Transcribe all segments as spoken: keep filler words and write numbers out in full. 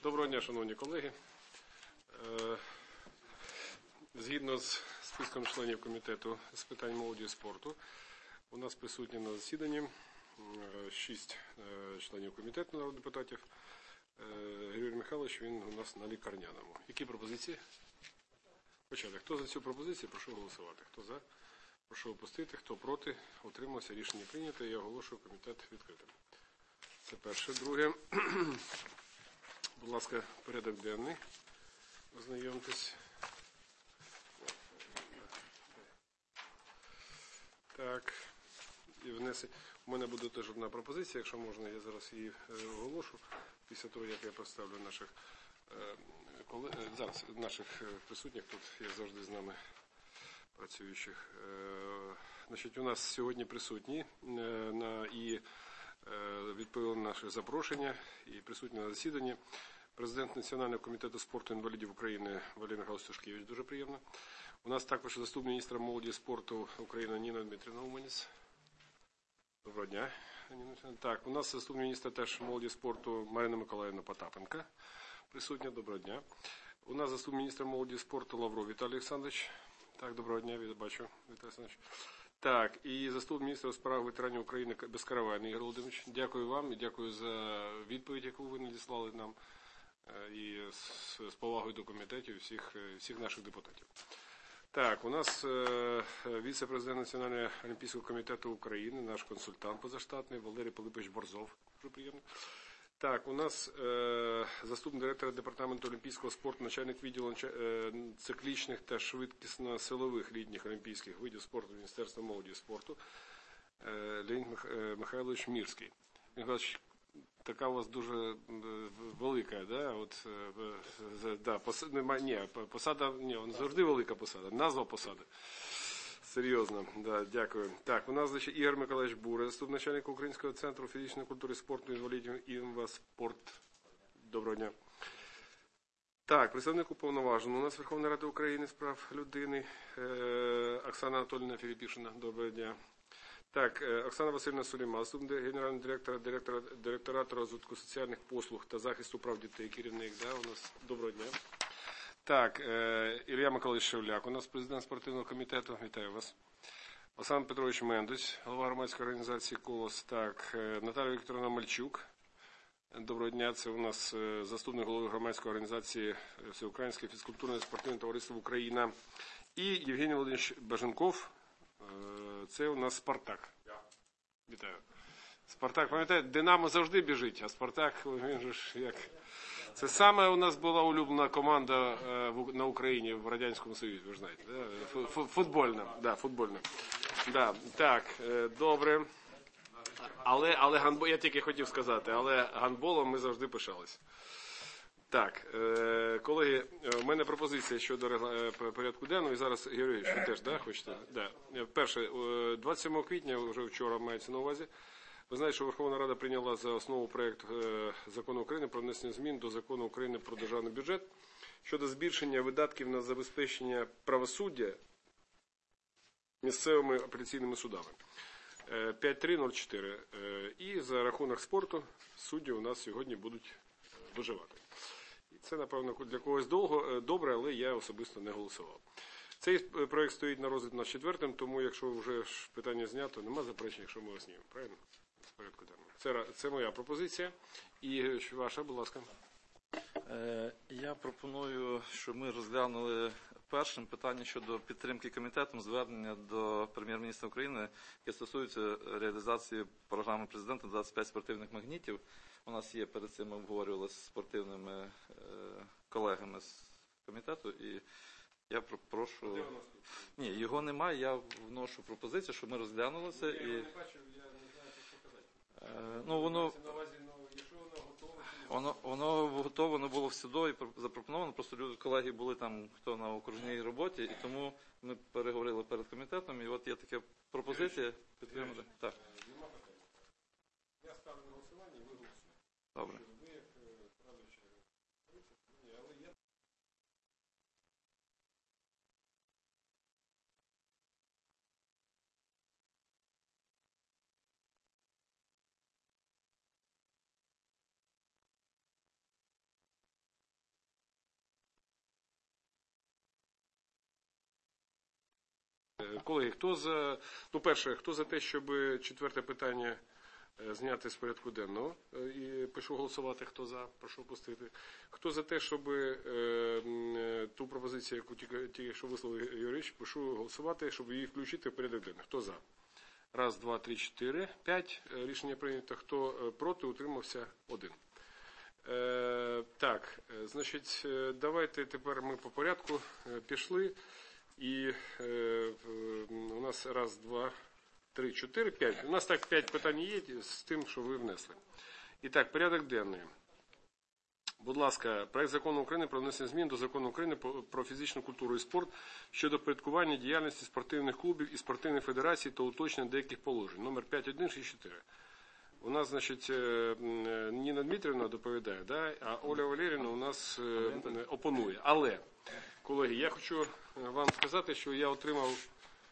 Доброго дня, шановні колеги. Згідно з списком членів комітету з питань молоді і спорту, у нас присутні на засіданні шість членів комітету народних депутатів. Григорій Михайлович, він у нас на лікарняному. Які пропозиції? Почати. Хто за цю пропозицію, прошу голосувати. Хто за? Прошу опустити. Хто проти? Утримався. Рішення прийнято. Я оголошую комітет відкритим. Це перше. Друге. Будь ласка, порядок денний. Ознайомтесь. Так. І внесення. У мене буде теж одна пропозиція, якщо можна, я зараз її оголошу. Після того, як я представлю наших, зараз, наших присутніх, тут є завжди з нами працюючих. Значить, у нас сьогодні присутні на, і відповіли на наше запрошення і присутні на засіданні президент Національного комітету спорту інвалідів України Валерій Михайлович Тушкевич, дуже приємно. У нас також заступник міністра молоді і спорту України Ніна Дмитрівна Уманіс. Доброго дня. Так, у нас заступник міністра теж молоді і спорту Марина Миколаївна Потапенко. Присутня, доброго дня. У нас заступник міністра молоді і спорту Лавров Віталій Олександрович. Так, доброго дня, бачу, Віталій Олександрович. Так, і заступник міністра у справах ветеранів України Безкаравайний Ігор Володимирович. Дякую вам і дякую за відповідь, яку ви надіслали нам, і з повагою до комітетів всіх, всіх наших депутатів. Так, у нас віце-президент Національного олімпійського комітету України, наш консультант позаштатний Валерій Пилипович Борзов. Дуже приємно. Так, у нас е, заступник директора департаменту олімпійського спорту, начальник відділу е, циклічних та швидкісно-силових літніх олімпійських видів спорту Міністерства молоді і спорту е, Леонід Мих, е, Михайлович Мірський. Михайлович, така у вас дуже велика, да? От, е, да, пос, немає, ні, посада, ні, вона завжди велика посада, назва посади. Серйозно, да, дякую. Так, у нас, значить, Ігор Миколаївич Бура, заступник начальника Українського центру фізичної культури і спорту інвалідів «Інваспорт». Доброго дня. Так, представник уповноваженого у нас Верховної Ради України з прав людини е, Оксана Анатоліївна Філіпішина. Доброго дня. Так, е, Оксана Васильівна Сулейма, заступник генерального директора, директора директорату розвитку соціальних послуг та захисту прав дітей, керівник, да, у нас. Доброго дня. Так, Ілля Миколаївич Шевляк, у нас президент спортивного комітету. Вітаю вас. Олександр Петрович Мендусь, голова громадської організації «Колос». Так, Наталія Вікторовна Мальчук. Доброго дня, це у нас заступник голови громадської організації Всеукраїнське фізкультурне спортивне товариство «Україна». І Євгеній Володимирович Баженков, це у нас «Спартак». Вітаю. «Спартак», пам'ятаєте, «Динамо» завжди біжить, а «Спартак», він же ж як... Це саме у нас була улюблена команда на Україні в Радянському Союзі, ви ж знаєте, да? Футбольна, да, футбольна. Да, так, добре. Але, але гандбол, я тільки хотів сказати, але гандболом ми завжди пишалися. Так, колеги, у мене пропозиція щодо порядку денного, і зараз, Георгій, ви теж, да, хочете? Да. Перше, двадцять сьомого квітня, вже вчора мається на увазі, ви знаєте, що Верховна Рада прийняла за основу проєкт Закону України про внесення змін до Закону України про державний бюджет щодо збільшення видатків на забезпечення правосуддя місцевими апеляційними судами. п'ять три нуль чотири. І за рахунок спорту судді у нас сьогодні будуть виживати. І це, напевно, для когось довго, добре, але я особисто не голосував. Цей проєкт стоїть на розгляд на четвертим, тому якщо вже питання знято, нема заперечень, якщо ми його знімемо. Правильно? Порядку денного. Це, це моя пропозиція. І ваша, будь ласка. Я пропоную, щоб ми розглянули першим питання щодо підтримки комітетом звернення до прем'єр-міністра України, яке стосується реалізації програми президента двадцять п'ять спортивних магнітів. У нас є, перед цим ми обговорювали з спортивними колегами з комітету, і я прошу... Ні, його немає, я вношу пропозицію, щоб ми розглянули це. І... Ну, воно, воно, воно готово, воно було в СЮДО і запропоновано, просто люди, колеги були там, хто на окружній роботі, і тому ми переговорили перед комітетом, і от є така пропозиція підтримати. Так. Я ставлю на голосування, і ви голосуєте. Добре. Колеги, хто за, ну перше, хто за те, щоб четверте питання зняти з порядку денного, і прошу голосувати, хто за, прошу опустити. Хто за те, щоб е, ту пропозицію, яку тільки, тільки що висловив Юрійович, прошу голосувати, щоб її включити в порядок денний. Хто за? Раз, два, три, чотири, п'ять. Рішення прийнято. Хто проти, утримався один. Е, так, значить, давайте тепер ми по порядку пішли. І е, у нас раз, два, три, чотири, п'ять. У нас так п'ять питань є з тим, що ви внесли. І так, порядок денний. Будь ласка, проект закону України про внесення змін до закону України про фізичну культуру і спорт щодо впорядкування діяльності спортивних клубів і спортивних федерацій та уточнення деяких положень. Номер п'ять один шість чотири. У нас, значить, Ніна Дмитрівна доповідає, да? А Оля Валеріївна у нас опонує. Але, колеги, я хочу вам сказати, що я отримав,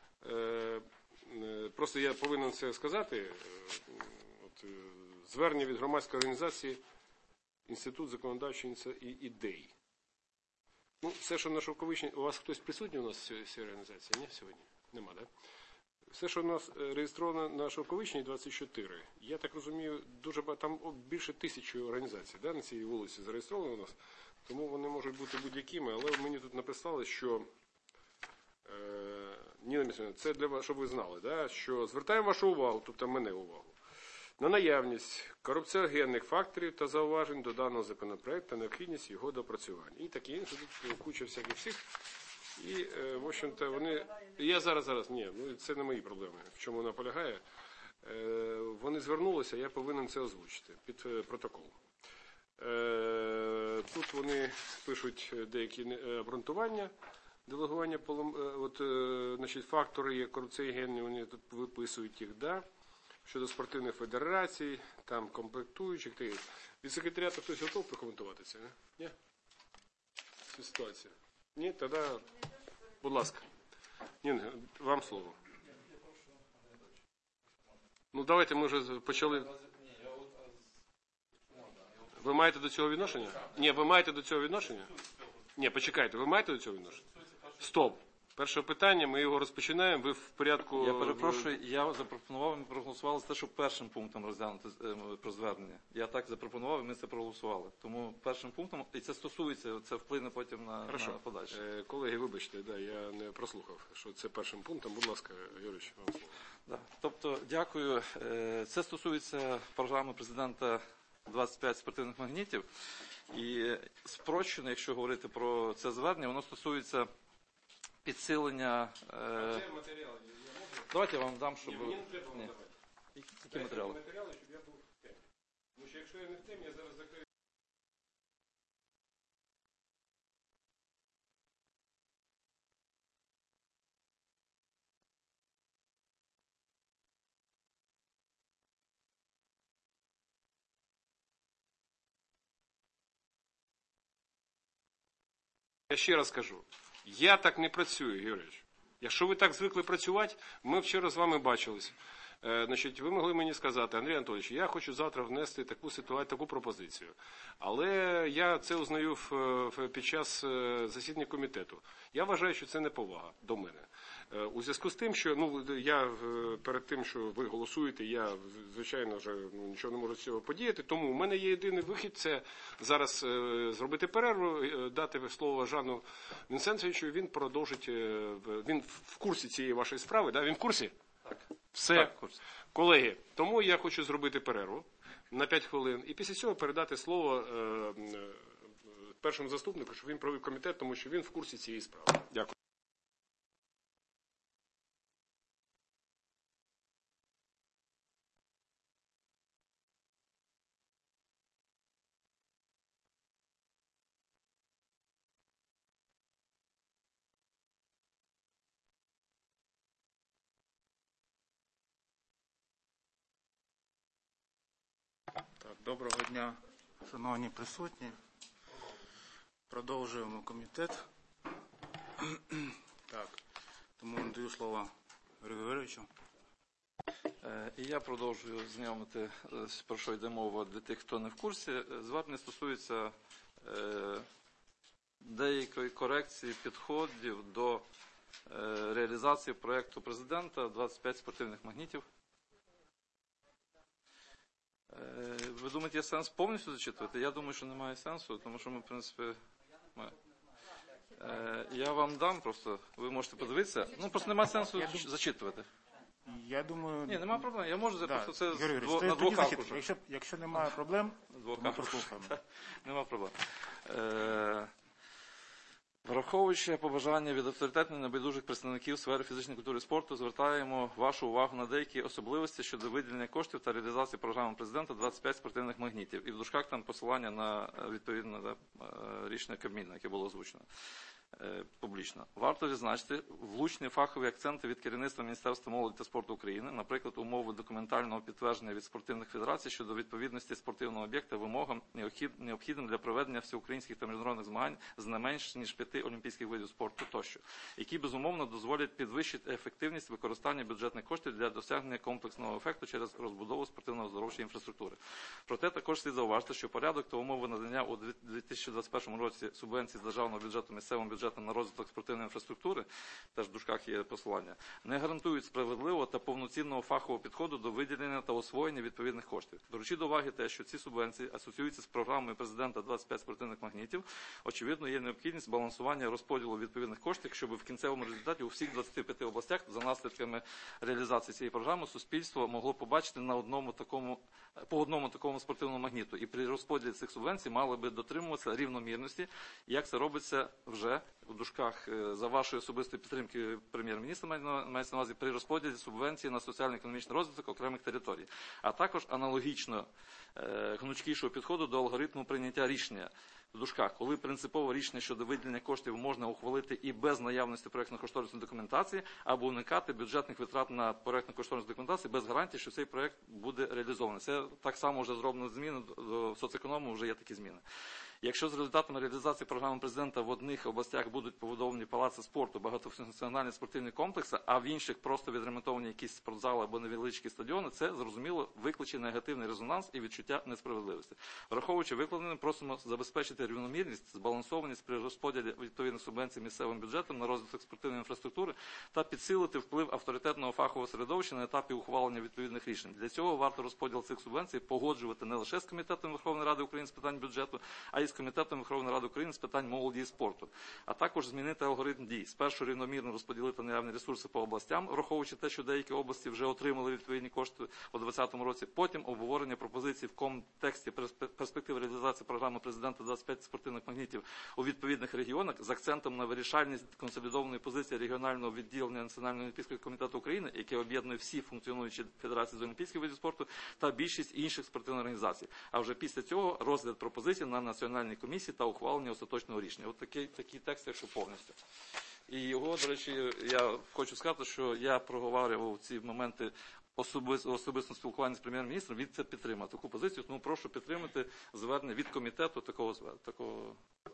просто я повинен це сказати, от, звернення від громадської організації Інститут законодавчих ідей. Ну, все, що на Шовковичній, у вас хтось присутній у нас в цій організації? Ні, сьогодні? Нема, так? Да? Все, що у нас реєстровано на Шовковичній двадцять чотири, я так розумію, дуже багато, там більше тисячі організацій, да, на цій вулиці зареєстровано у нас, тому вони можуть бути будь-якими, але мені тут написали, що, е, Ніна Місівна, це для вас, щоб ви знали, да, що звертаємо вашу увагу, тобто мене увагу, на наявність корупціогенних факторів та зауважень до даного законопроекту та необхідність його допрацювання. І такі інші, тут куча всяких всіх. І, в общем-то, вони, я зараз, зараз, ні, ну це не мої проблеми, в чому вона полягає. Вони звернулися, я повинен це озвучити під протокол. Тут вони пишуть деякі обґрунтування, делегування, от, значить, фактори є корупціогенні, вони тут виписують їх, да, щодо спортивних федерацій, там комплектуючих. Від секретаріату хтось готов прокоментувати це, не? Ні? Цю ситуацію. Ні, тоді, будь ласка. Ніна, вам слово. Ну, давайте, ми вже почали. Ви маєте до цього відношення? Ні, ви маєте до цього відношення? Ні, почекайте, ви маєте до цього відношення? Стоп. Перше питання, ми його розпочинаємо, ви в порядку... Я перепрошую, я запропонував, ми проголосували за те, щоб першим пунктом розглянути про звернення. Я так запропонував, і ми це проголосували. Тому першим пунктом, і це стосується, це вплине потім на, на подальше. Е, колеги, вибачте, да, я не прослухав, що це першим пунктом. Будь ласка, Юрійович, вам слово. Да. Тобто, дякую. Це стосується програми президента двадцять п'ять спортивних магнітів. І спрощено, якщо говорити про це звернення, воно стосується підсилення... Е... Давайте я вам дам, щоб... Ні, мені не треба вам Ні. давати. Які матеріали? матеріали, щоб я був в темі. Тому що якщо я не в темі, я зараз закрию. Я ще раз кажу, я так не працюю, Юрійович. Якщо ви так звикли працювати, ми вчора з вами бачились. Е, значить, ви могли мені сказати, Андрій Анатолійович, я хочу завтра внести таку ситуацію, таку пропозицію. Але я це узнаю в, в, під час засідання комітету. Я вважаю, що це неповага до мене. Е, у зв'язку з тим, що ну, я перед тим, що ви голосуєте, я, звичайно, вже ну, нічого не можу з цього подіяти. Тому у мене є єдиний вихід, це зараз е, зробити перерву, е, дати слово Жану Вінсентовичу, він продовжить, е, він в курсі цієї вашої справи, да? Він в курсі? Так. Все, так, колеги, тому я хочу зробити перерву на п'ять хвилин і після цього передати слово е, е, першому заступнику, щоб він провів комітет, тому що він в курсі цієї справи. Дякую. Доброго дня, шановні присутні. Продовжуємо комітет. Так, тому надаю слово Григорію Григоровичу. І я продовжую знайомити, про що йде мова для тих, хто не в курсі. Звернення стосується деякої корекції підходів до е, реалізації проєкту президента двадцять п'ять спортивних магнітів. Е, ви думаєте, є сенс повністю зачитувати? Я думаю, що немає сенсу, тому що ми, в принципі, ми... Е, я вам дам просто, ви можете подивитися. Ну, просто немає сенсу зачитувати. Я думаю... Ні, немає проблем. Я можу, Да. просто це Юрій Юрійович, дво, то на тоді двох зачитайте. аркушах. Якщо, якщо немає проблем, Двох то ми аркушах. прослухаємо. Нема проблем. Е, Враховуючи побажання від авторитетних небайдужих представників сфери фізичної культури і спорту, звертаємо вашу увагу на деякі особливості щодо виділення коштів та реалізації програми президента двадцять п'ять спортивних магнітів. І в дужках там посилання на відповідне рішення Кабміну, яке було озвучено публічно. Варто відзначити влучні фахові акценти від керівництва Міністерства молоді та спорту України, наприклад, умови документального підтвердження від спортивних федерацій щодо відповідності спортивного об'єкта вимогам, необхідним для проведення всеукраїнських та міжнародних змагань з не менш ніж п'яти олімпійських видів спорту тощо, які, безумовно, дозволять підвищити ефективність використання бюджетних коштів для досягнення комплексного ефекту через розбудову спортивно-оздоровчої інфраструктури. Проте також слід зауважити, що порядок та умови надання у дві тисячі двадцять першому році субвенцій з державного бюджету місцевим бюджетом на розвиток спортивної інфраструктури, теж в дужках є посилання, не гарантують справедливого та повноцінного фахового підходу до виділення та освоєння відповідних коштів. Беручи до уваги те, що ці субвенції асоціюються з програмою президента двадцять п'ять спортивних магнітів, очевидно, є необхідність балансування розподілу відповідних коштів, щоб в кінцевому результаті у всіх двадцяти п'яти областях за наслідками реалізації цієї програми суспільство могло побачити на одному такому, по одному такому спортивному магніту. І при розподілі цих субвенцій мали би дотримуватися рівномірності, як це робиться вже у дужках за вашої особистої підтримки прем'єр-міністра, мається на увазі при розподілі субвенцій на соціально-економічний розвиток окремих територій, а також аналогічно е, гнучкішого підходу до алгоритму прийняття рішення в дужках, коли принципове рішення щодо виділення коштів можна ухвалити і без наявності проєктно-кошторисної документації, або уникати бюджетних витрат на проєктно-кошторисну документацію без гарантії, що цей проєкт буде реалізований. Це так само вже зроблено зміни, в соцеконому вже є такі зміни. Якщо з результатами реалізації програми президента в одних областях будуть побудовані палаци спорту, багатофункціональні спортивні комплекси, а в інших просто відремонтовані якісь спортзали або невеличкі стадіони, це, зрозуміло, викличе негативний резонанс і відчуття несправедливості. Враховуючи викладене, просимо забезпечити рівномірність, збалансованість при розподілі відповідних субвенцій місцевим бюджетом на розвиток спортивної інфраструктури та підсилити вплив авторитетного фахового середовища на етапі ухвалення відповідних рішень. Для цього варто розподіл цих субвенцій погоджувати не лише з Комітетом Верховної Ради України з питань бюджету, а й з Комітетом Верховної Ради України з питань молоді і спорту, а також змінити алгоритм дій. Спершу рівномірно розподілити наявні ресурси по областям, враховуючи те, що деякі області вже отримали відповідні кошти у двадцятому році, потім обговорення пропозицій в контексті перспективи реалізації програми президента двадцять п'ять спортивних магнітів у відповідних регіонах з акцентом на вирішальність консолідованої позиції регіонального відділення Національного олімпійського комітету України, яке об'єднує всі функціонуючі федерації з олімпійських видів спорту та більшість інших спортивних організацій. А вже після цього розгляд пропозицій на національній комісії та ухвалення остаточного рішення. От такий, такий текст, якщо повністю. І його, до речі, я хочу сказати, що я проговорював ці моменти особисто, особисто спілкування з прем'єр-міністром, він це підтримав, таку позицію, тому прошу підтримати звернення від комітету такого. такого.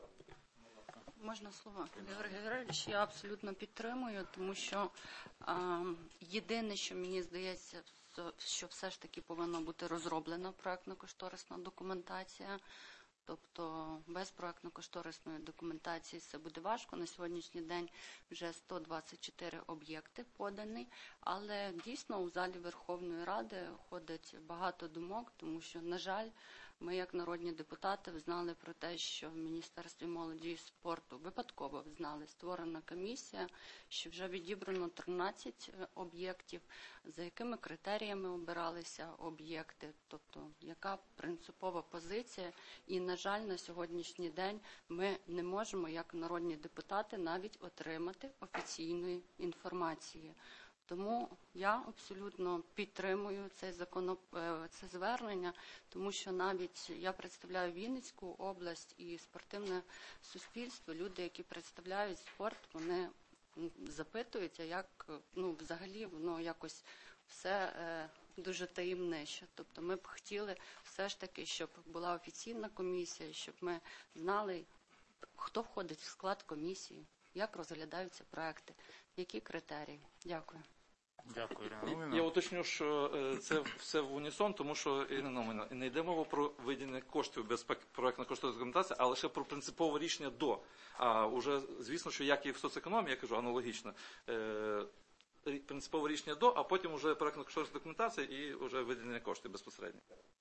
Можна слово? Георгій Георгійович, я абсолютно підтримую, тому що а, єдине, що мені здається, що все ж таки повинна бути розроблена проектно-кошторисна документація. Тобто без проектно-кошторисної документації це буде важко. На сьогоднішній день вже сто двадцять чотири об'єкти подані, але дійсно у залі Верховної Ради ходить багато думок, тому що, на жаль, ми як народні депутати знали про те, що в Міністерстві молоді і спорту випадково знали, створена комісія, що вже відібрано тринадцять об'єктів, за якими критеріями обиралися об'єкти, тобто яка принципова позиція. І, на жаль, на сьогоднішній день ми не можемо, як народні депутати, навіть отримати офіційної інформації. Тому я абсолютно підтримую цей законоп... це звернення, тому що навіть я представляю Вінницьку область і спортивне суспільство, люди, які представляють спорт, вони запитуються, як, ну, взагалі воно якось все е, дуже таємниче. Тобто ми б хотіли все ж таки, щоб була офіційна комісія, щоб ми знали, хто входить в склад комісії, як розглядаються проекти, які критерії. Дякую. Дякую, Ірина Я Романівна. уточню, що е, це все в унісон, тому що Ірина Романівна, не йде мова про виділення коштів без проектно кошторисної документації, а лише про принципове рішення до. А вже, звісно, що як і в соцекономії, я кажу, аналогічно, е, принципове рішення до, а потім вже проектно кошторисна документація і вже виділення коштів безпосередньо.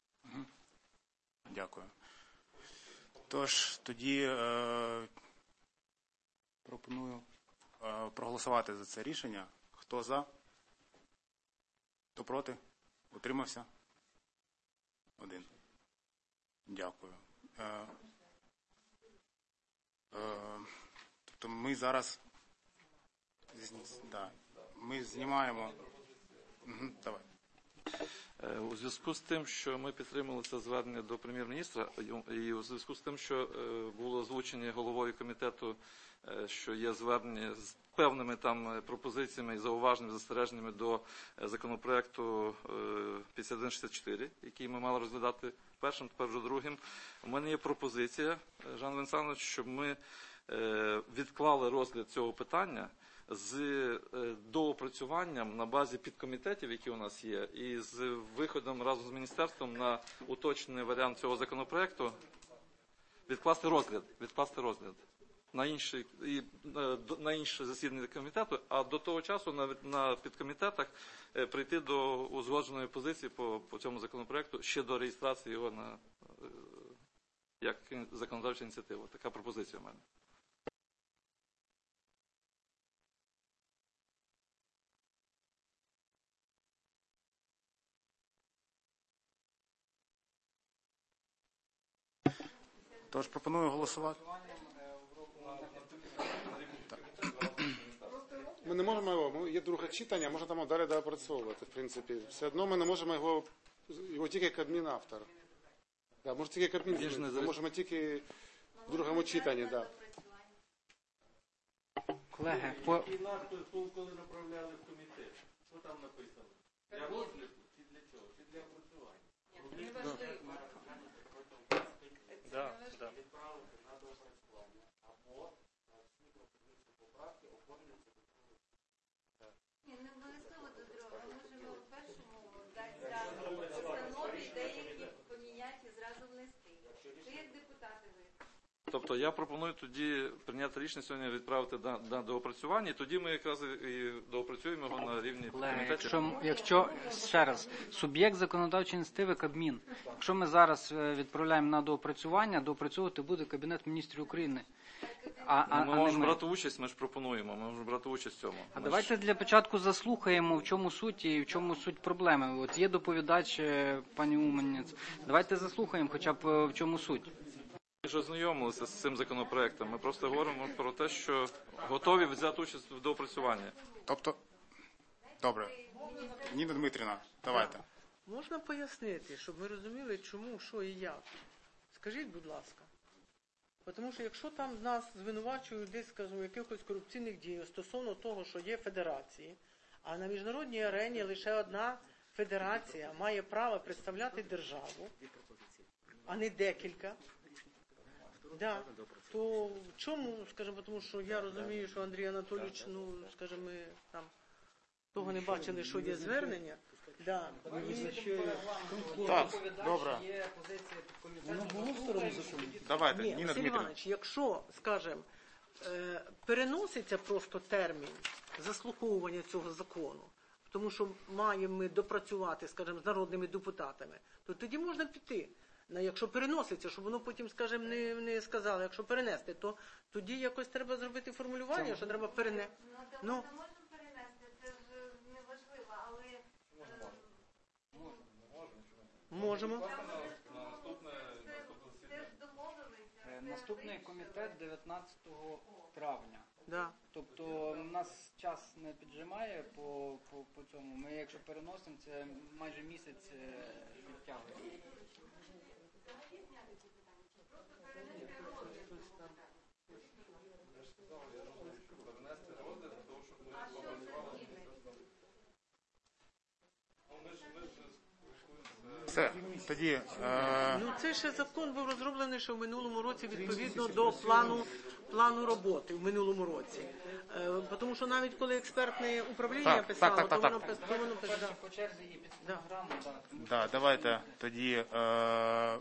Дякую. Тож, тоді е, пропоную е, проголосувати за це рішення. Хто за? Хто проти? Утримався? Один. Дякую. Е, е, тобто ми зараз зні- да, ми знімаємо. Угу, давай. Е, У зв'язку з тим, що ми підтримали це звернення до прем'єр-міністра, і у зв'язку з тим, що е, було озвучені головою комітету, е, що є звернення з певними там пропозиціями і зауваженнями, застереженнями до е, законопроекту е, п'ятдесят один шістдесят чотири, який ми мали розглядати першим, тепер вже другим. У мене є пропозиція, е, Жан Венсанович, щоб ми е, відклали розгляд цього питання з е, доопрацюванням на базі підкомітетів, які у нас є, і з виходом разом з міністерством на уточнений варіант цього законопроекту, відкласти розгляд, відкласти розгляд на інший, і, е, до- на інше засідання комітету, а до того часу на, на підкомітетах е, прийти до узгодженої позиції по, по цьому законопроекту ще до реєстрації його на, е, як законодавча ініціатива. Така пропозиція в мене. Тож пропоную голосувати. Ми не можемо його, ми- є друге читання, можна там далі доопрацьовувати, в принципі. Все одно ми не можемо його, його тільки Кабмін автор. Да, може тільки Кабмін, Він ж не зробити. зареєстрований. Ми можемо тільки в другому читанні, да. Колеги, по... коли направляли в комітет, що там написано? Для розгляду чи для чого? Чи для опрацювання? Да, да. Ні, не обов'язково до другого. Ми можемо в першому дати зразу постанові деякі поміняти і зразу внести. Ви як депутати ви. Тобто я пропоную тоді прийняти рішення сьогодні відправити на, на доопрацювання, і тоді ми якраз і доопрацюємо його на рівні Колеги, комітетів. якщо, якщо, ще раз, суб'єкт законодавчої ініціативи Кабмін. Якщо ми зараз е, відправляємо на доопрацювання, доопрацьовувати буде Кабінет міністрів України. А, а, ми а не можемо ми. брати участь, ми ж пропонуємо, ми можемо брати участь в цьому. А Ми давайте ж- для початку заслухаємо, в чому суть і в чому суть проблеми. От є доповідач, е, пані Уманець. Давайте заслухаємо хоча б е, в чому суть. Ми ж ознайомилися з цим законопроектом. Ми просто говоримо про те, що готові взяти участь в доопрацюванні. Тобто, добре. Ніна Дмитрівна, давайте. Можна пояснити, щоб ми розуміли, чому, що і як? Скажіть, будь ласка. Тому що якщо там нас звинувачують десь, скажімо, якихось корупційних дій стосовно того, що є федерації, а на міжнародній арені лише одна федерація має право представляти державу, а не декілька, да, то в чому, скажімо, тому що я розумію, що Андрій Анатолійович, ну, скажімо, ми там того не бачили, що є звернення. Да. І... Так, добре. Давайте, Ні, Ніна Василь Дмитрівна. Іванович, якщо, скажімо, е, переноситься просто термін заслуховування цього закону, тому що маємо ми допрацювати, скажімо, з народними депутатами, то тоді можна піти. Ну, якщо переноситься, щоб воно потім, скажімо, не, не сказали, якщо перенести, то тоді якось треба зробити формулювання, що треба перенести. Ну, то Ну, можна, можна перенести, це ж не важливо, але е, можемо. там же ж це, це ж домовилися. Е, Це Наступний вирішено. комітет дев'ятнадцятого травня. Да. Тобто у нас час не піджимає по, по, по цьому. Ми якщо переносимо, це майже місяць е, відтягуємо. Все, тоді, е, Ну, цей ще закон був розроблений ще в минулому році відповідно до плану, плану роботи в минулому році. Е, Тому що навіть коли експертне управління Так, писало, так, так, то так, воно так. пис- то воно писало. По черзі і під Да. стенограму, так. Да, давайте тоді. Е,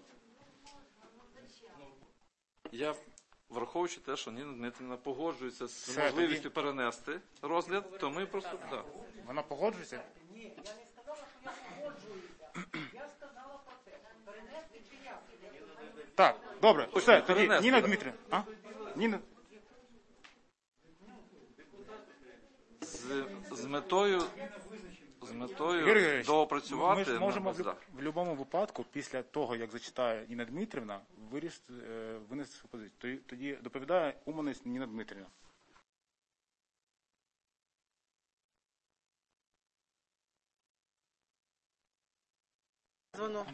Я, враховуючи те, що Ніна Дмитрівна погоджується з Все, можливістю тоді- перенести розгляд, то ми просто да. вона погоджується? Ні, я не сказала, що я погоджуюся. Я сказала про те, перенести чи як. Так, добре, все, тоді перенести, Ніна да? Дмитрівна. А? Ніна? з, з метою з метою Юрій Григорович, доопрацювати. ми ж можемо на- в, люб- в будь-якому випадку, після того, як зачитає Ніна Дмитрівна, вирішити, е, винести свою позицію. Тоді, тоді доповідає Уманець Ніна Дмитрівна. Воно.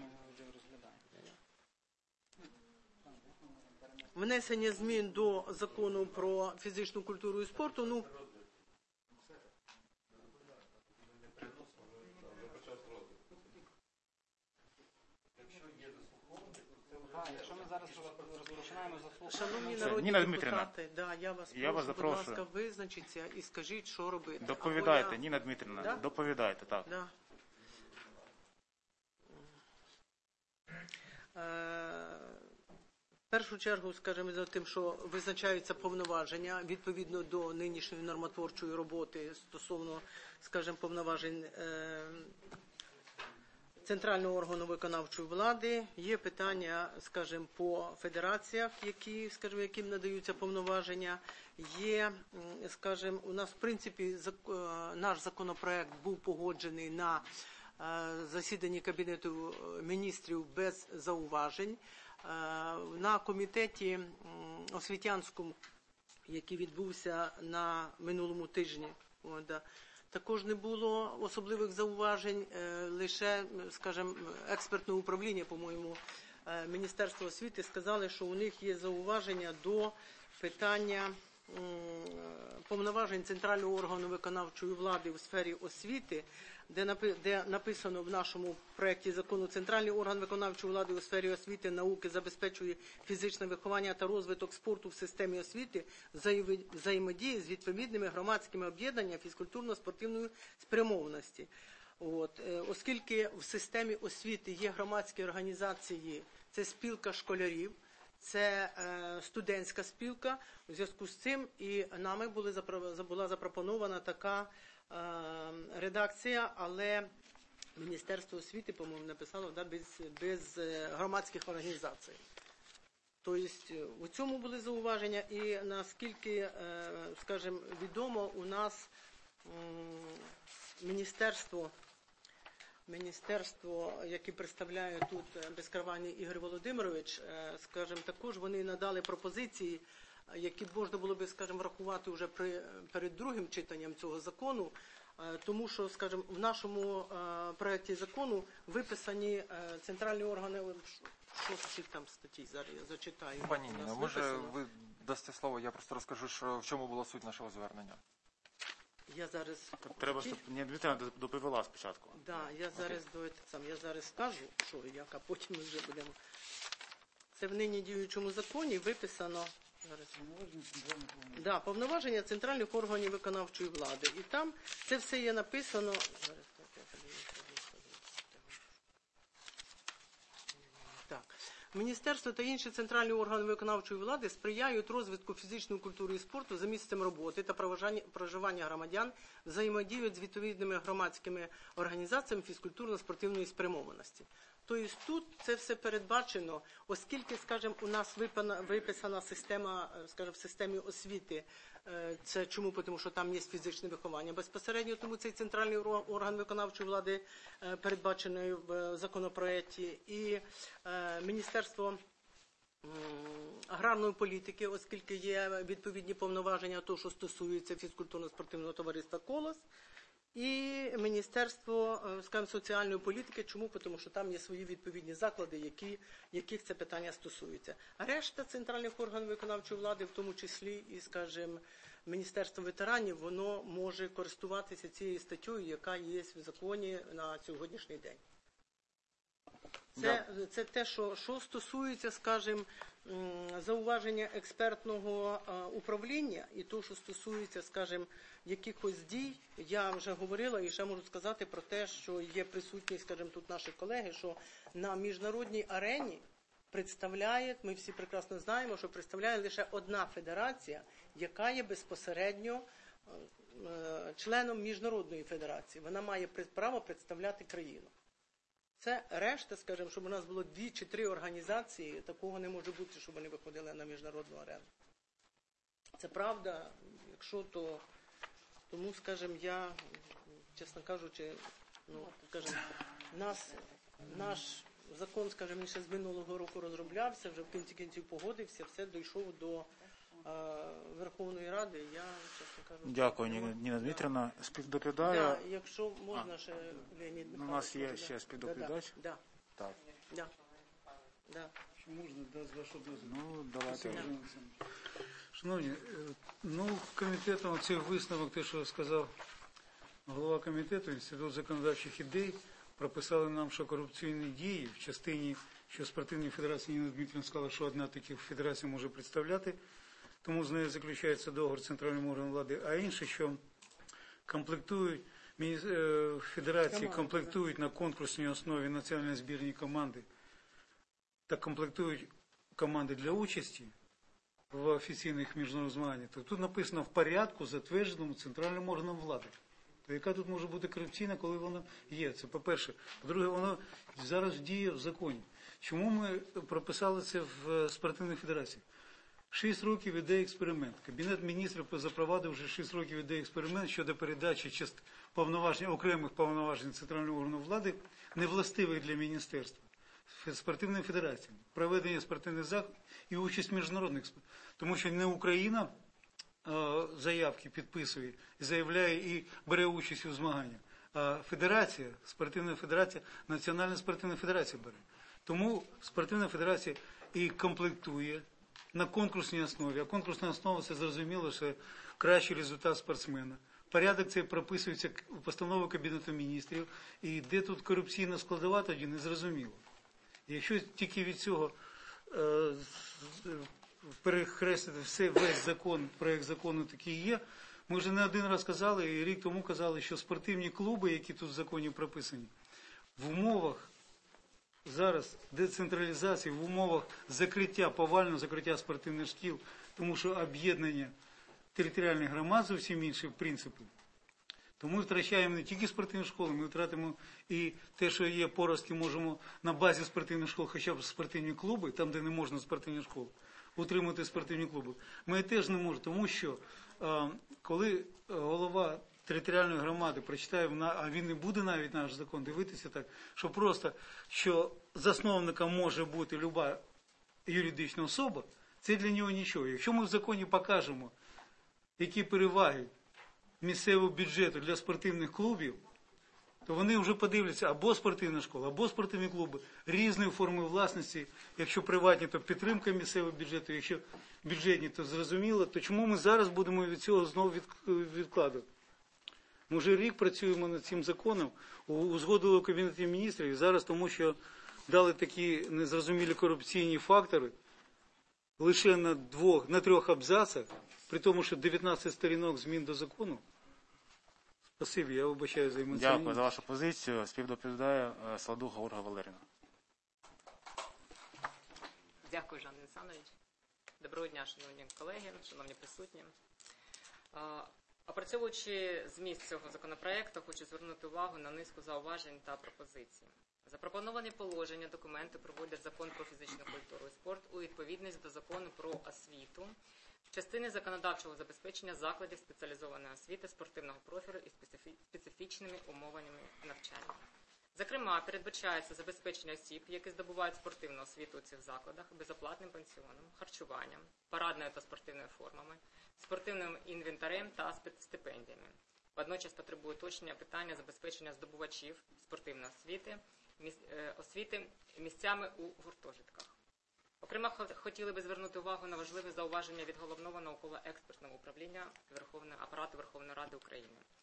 Внесення змін до закону про фізичну культуру і спорту. Ну, Так, якщо ми зараз роз- розпочинаємо заслухати. шановні Все, народні Ніна Дмитрівна, депутати, да, я вас я прошу, вас будь запрошую. ласка, визначіться і скажіть, що робити. Доповідайте, Або я- Ніна Дмитрівна, Да? доповідайте, так. Да. Е, В першу чергу, скажімо, за тим, що визначаються повноваження відповідно до нинішньої нормотворчої роботи стосовно, скажімо, повноважень е, центрального органу виконавчої влади. Є питання, скажімо, по федераціях, які, скажімо, яким надаються повноваження. Є, м, скажімо, у нас, в принципі, зак- е, наш законопроект був погоджений на е, засіданні Кабінету міністрів без зауважень. Е, На комітеті м, освітянському, який відбувся на минулому тижні, о, да, також не було особливих зауважень, е, лише, скажімо, експертне управління, по-моєму, е, Міністерства освіти сказали, що у них є зауваження до питання м, повноважень центрального органу виконавчої влади у сфері освіти, де напи- де написано в нашому проєкті закону: центральний орган виконавчої влади у сфері освіти, науки забезпечує фізичне виховання та розвиток спорту в системі освіти, взаєм- взаємодії з відповідними громадськими об'єднаннями фізкультурно-спортивної спрямованості. От, е, оскільки в системі освіти є громадські організації, це спілка школярів, це е, студентська спілка, у зв'язку з цим і нами були, запро- була запропонована така е, редакція, але Міністерство освіти, по-моєму, написало, да, без, без е, громадських організацій. Тобто у цьому були зауваження, і наскільки, е, скажімо, відомо, у нас м, міністерство, міністерство, яке представляє тут Безкарваний Ігор Володимирович, е, скажімо, також вони надали пропозиції, які можна було би, скажімо, врахувати вже при, перед другим читанням цього закону, е, тому що, скажімо, в нашому е, проєкті закону виписані е, центральні органи, що всіх там статті, зараз я зачитаю. Пані У нас Ніно, може виписано. ви дасте слово, я просто розкажу, що в чому була суть нашого звернення. Я зараз... Треба, щоб Ніна Дмитрівна доповіла спочатку. Да, я зараз до этого сам, я зараз скажу, що і як, а потім ми вже будемо. Це в нині діючому законі виписано зараз. Да, повноваження центральних органів виконавчої влади. І там це все є написано. Зараз, так, я подивлюся, так. Міністерство та інші центральні органи виконавчої влади сприяють розвитку фізичної культури і спорту за місцем роботи та проживання- проживання громадян, взаємодіють з відповідними громадськими організаціями фізкультурно-спортивної спрямованості. Тобто тут це все передбачено, оскільки, скажімо, у нас випана- виписана система, е, скажімо, в системі освіти. Е, Це чому? Тому що там є фізичне виховання безпосередньо, тому цей центральний ор- орган виконавчої влади е, передбачений в е, законопроекті. І е, Міністерство м, аграрної політики, оскільки є відповідні повноваження, то, що стосується фізкультурно-спортивного товариства «Колос», і Міністерство, е, скажімо, соціальної політики. Чому? Тому що там є свої відповідні заклади, які, яких це питання стосується. А решта центральних органів виконавчої влади, в тому числі і, скажімо, Міністерство ветеранів, воно може користуватися цією статтею, яка є в законі на сьогоднішній день. Це, це те, що, що стосується, скажімо, зауваження експертного управління і то, що стосується, скажімо, якихось дій, я вже говорила і ще можу сказати про те, що є присутність, скажімо, тут наші колеги, що на міжнародній арені представляє, ми всі прекрасно знаємо, що представляє лише одна федерація, яка є безпосередньо членом міжнародної федерації. Вона має право представляти країну. Це решта, скажімо, щоб у нас було дві чи три організації, такого не може бути, щоб вони виходили на міжнародну арену. Це правда, якщо то, тому, скажімо, я, чесно кажучи, ну, скажімо, нас, наш закон, скажімо, ще з минулого року розроблявся, вже в кінці кінців погодився, все дійшов до Верховної Ради, я, чесно кажу... Дякую, Ніна, Ніна Дмитрівна. Співдоповідаю... Да, якщо можна ще, Леонід Михайлович. У нас є ще співдоповідач? Да, да. Так. Да. Да. Чи можна, да, з вашого дозволу? Ну, давайте. Шановні, ну, комітетом цей висновок, те, що сказав голова комітету, Інститут законодавчих ідей, прописали нам, що корупційні дії в частині, що спортивні федерації, Ніна Дмитрівна сказала, що одна таких федерацій може представляти, тому з нею заключається договір центральним органом влади, а інше, що комплектують, федерації комплектують на конкурсній основі національні збірні команди та комплектують команди для участі в офіційних міжнародних змаганнях, то тут написано в порядку, затвердженому центральним органом влади. То яка тут може бути корупційна, коли вона є? Це по-перше. По-друге, воно зараз діє в законі. Чому ми прописали це в спортивних федераціях? Шість років іде експеримент. Кабінет міністрів запровадив вже шість років іде експеримент щодо передачі част... повноважень, окремих повноважень центрального органу влади, невластивих для міністерства, спортивним федераціям, проведення спортивних заходів і участь в міжнародних спортах. Тому що не Україна е, заявки підписує, заявляє і бере участь у змаганнях, а федерація, спортивна федерація, Національна спортивна федерація бере. Тому спортивна федерація і комплектує на конкурсній основі, а конкурсна основа, це зрозуміло, що кращий результат спортсмена. Порядок цей прописується у постанові Кабінету міністрів, і де тут корупційна складова, тоді не зрозуміло. Якщо тільки від цього е, перехрестити все, весь закон, проєкт закону такий є, ми вже не один раз казали, і рік тому казали, що спортивні клуби, які тут в законі прописані, в умовах зараз децентралізації, в умовах закриття, повального закриття спортивних шкіл, тому що об'єднання територіальних громад зовсім інші принципи. Тому ми втрачаємо не тільки спортивні школи, ми втратимо і те, що є поростки, можемо на базі спортивних школ, хоча б спортивні клуби, там, де не можна спортивні школи, утримати спортивні клуби. Ми теж не можемо, тому що коли голова територіальної громади прочитає, а він не буде навіть наш закон дивитися так, що просто, що засновником може бути люба юридична особа, це для нього нічого. Якщо ми в законі покажемо, які переваги місцевого бюджету для спортивних клубів, то вони вже подивляться або спортивна школа, або спортивні клуби різної форми власності. Якщо приватні, то підтримка місцевого бюджету, якщо бюджетні, то зрозуміло. То чому ми зараз будемо від цього знову відкладати? Ми вже рік працюємо над цим законом, узгодили у Кабінеті міністрів, і зараз тому, що дали такі незрозумілі корупційні фактори лише на двох, на трьох абзацах, при тому, що дев'ятнадцять сторінок змін до закону. Спасибі, я вибачаю за емоційність. Дякую за вашу позицію. Співдоповідає Сладуха Ольга Валеріївна. Дякую, Жан Олександрович. Доброго дня, шановні колеги, шановні присутні. Опрацьовуючи зміст цього законопроекту, хочу звернути увагу на низку зауважень та пропозицій. Запропоновані положення документу приводять Закон про фізичну культуру і спорт у відповідність до Закону про освіту в частині законодавчого забезпечення закладів спеціалізованої освіти, спортивного профілю і специфічними умовами навчання. Зокрема, передбачається забезпечення осіб, які здобувають спортивну освіту у цих закладах, безоплатним пенсіоном, харчуванням, парадною та спортивною формами, спортивним інвентарем та стипендіями. Водночас потребує уточнення питання забезпечення здобувачів спортивної освіти, освіти місцями у гуртожитках. Окремо хотіли би звернути увагу на важливе зауваження від Головного науково-експертного управління Верховної апарату Верховної Ради України.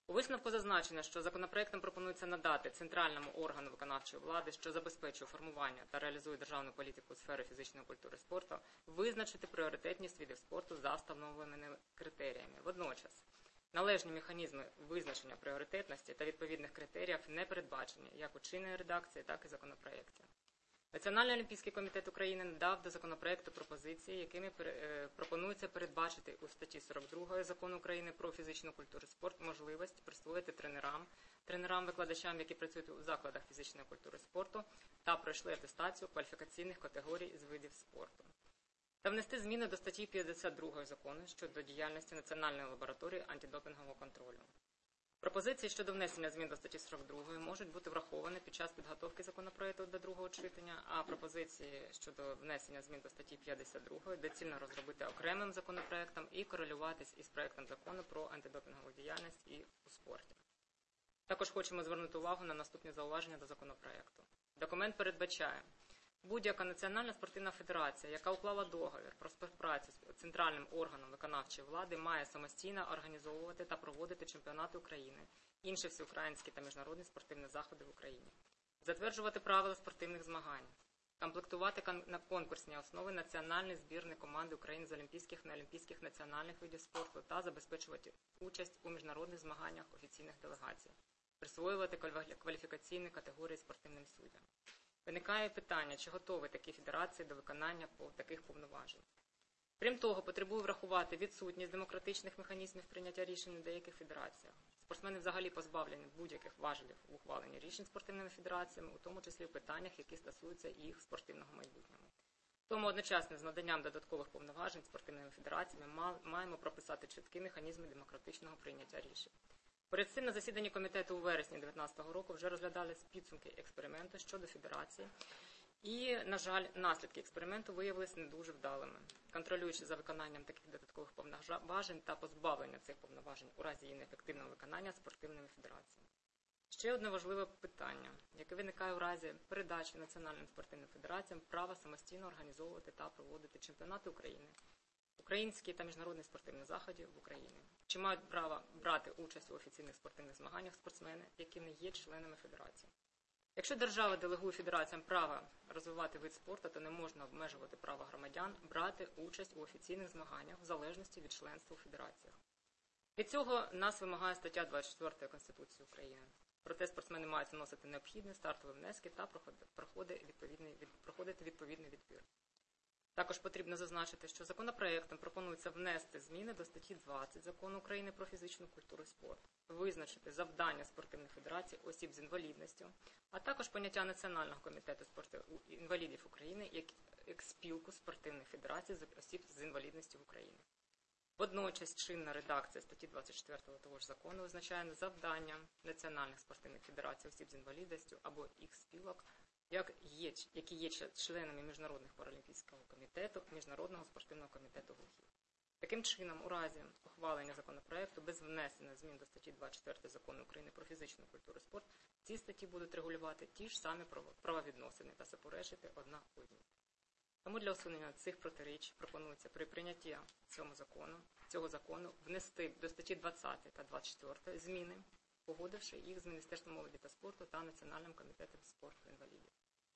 У висновку зазначено, що законопроектом пропонується надати центральному органу виконавчої влади, що забезпечує формування та реалізує державну політику у сфері фізичної культури і спорту, визначити пріоритетність видів спорту за встановленими критеріями. Водночас, належні механізми визначення пріоритетності та відповідних критеріїв не передбачені як у чинної редакції, так і законопроекті. Національний олімпійський комітет України надав до законопроекту пропозиції, якими пропонується передбачити у статті сорок два Закону України про фізичну культуру і спорт можливість присвоїти тренерам, тренерам-викладачам, які працюють у закладах фізичної культури і спорту та пройшли атестацію кваліфікаційних категорій з видів спорту. Та внести зміни до статті п'ятдесят два Закону щодо діяльності Національної лабораторії антидопінгового контролю. Пропозиції щодо внесення змін до статті сорок два можуть бути враховані під час підготовки законопроекту до другого читання, а пропозиції щодо внесення змін до статті п'ятдесят два доцільно розробити окремим законопроектом і корелюватись із проектом закону про антидопінгову діяльність і у спорті. Також хочемо звернути увагу на наступні зауваження до законопроекту. Документ передбачає: будь-яка національна спортивна федерація, яка уклала договір про співпрацю з центральним органом виконавчої влади, має самостійно організовувати та проводити чемпіонати України, інші всеукраїнські та міжнародні спортивні заходи в Україні, затверджувати правила спортивних змагань, комплектувати на конкурсній основі національні збірні команди України з олімпійських, неолімпійських національних видів спорту та забезпечувати участь у міжнародних змаганнях офіційних делегацій, присвоювати кваліфікаційні категорії спортивним суддям. Виникає питання, чи готові такі федерації до виконання таких повноважень. Крім того, потребує врахувати відсутність демократичних механізмів прийняття рішень у деяких федераціях. Спортсмени взагалі позбавлені будь-яких важелів в ухваленні рішень спортивними федераціями, у тому числі в питаннях, які стосуються їх спортивного майбутнього. Тому одночасно з наданням додаткових повноважень спортивними федераціями маємо прописати чіткі механізми демократичного прийняття рішень. Перед цим на засіданні комітету у вересні дві тисячі дев'ятнадцятого року вже розглядались підсумки експерименту щодо федерації. І, на жаль, наслідки експерименту виявилися не дуже вдалими. Контролюючи за виконанням таких додаткових повноважень та позбавлення цих повноважень у разі її неефективного виконання спортивними федераціями. Ще одне важливе питання, яке виникає у разі передачі національним спортивним федераціям права самостійно організовувати та проводити чемпіонати України, українські та міжнародні спортивні заходи в Україні. Чи мають право брати участь у офіційних спортивних змаганнях спортсмени, які не є членами федерації? Якщо держава делегує федераціям право розвивати вид спорту, то не можна обмежувати право громадян брати участь у офіційних змаганнях в залежності від членства у федераціях. Від цього нас вимагає стаття двадцять четверта Конституції України. Проте спортсмени мають вносити необхідні стартові внески та проходити відповідний, проходити відповідний відбір. Також потрібно зазначити, що законопроектом пропонується внести зміни до статті двадцять Закону України про фізичну культуру і спорт, визначити завдання спортивних федерацій осіб з інвалідністю, а також поняття Національного комітету спорту інвалідів України як, як спілку спортивних федерацій з осіб з інвалідністю в Україні. Водночас чинна редакція статті двадцять четвертого того ж закону визначає завдання національних спортивних федерацій осіб з інвалідністю або їх спілок, як є, які є членами Міжнародного паралімпійського комітету, Міжнародного спортивного комітету глухих. Таким чином, у разі ухвалення законопроекту без внесення змін до статті двадцять четвертої Закону України про фізичну культуру і спорт, ці статті будуть регулювати ті ж самі правовідносини та суперечити одна одній. Тому для усунення цих протиріч пропонується при прийнятті цього закону, цього закону внести до статті двадцятої та двадцять четвертої зміни, погодивши їх з Міністерством молоді та спорту та Національним комітетом спорту інвалідів.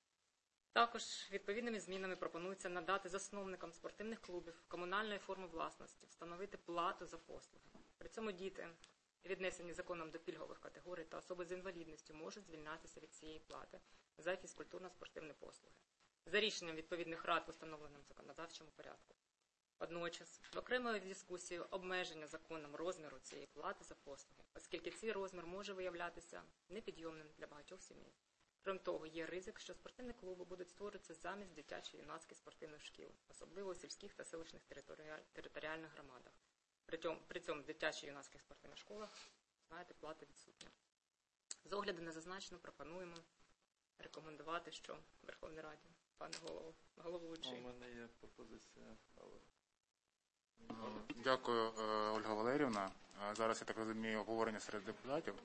Також відповідними змінами пропонується надати засновникам спортивних клубів комунальної форми власності, встановити плату за послуги. При цьому діти, віднесені законом до пільгових категорій та особи з інвалідністю, можуть звільнятися від цієї плати за фізкультурно-спортивні послуги за рішенням відповідних рад в установленому законодавчому порядку. Водночас, в окремої дискусії обмеження законом розміру цієї плати за послуги, оскільки цей розмір може виявлятися непідйомним для багатьох сімей. Крім того, є ризик, що спортивні клуби будуть створюватися замість дитячо-юнацьких спортивних шкіл, особливо у сільських та селищних територіальних громадах. При цьому, при цьому в дитячо-юнацьких спортивних школах, знаєте, плата відсутня. З огляду на зазначено пропонуємо рекомендувати, що в Верховній Раді, пане голово, головуючий. У мене є пропозиція, але... Дякую, Ольга Валеріївна. Зараз, я так розумію, обговорення серед депутатів.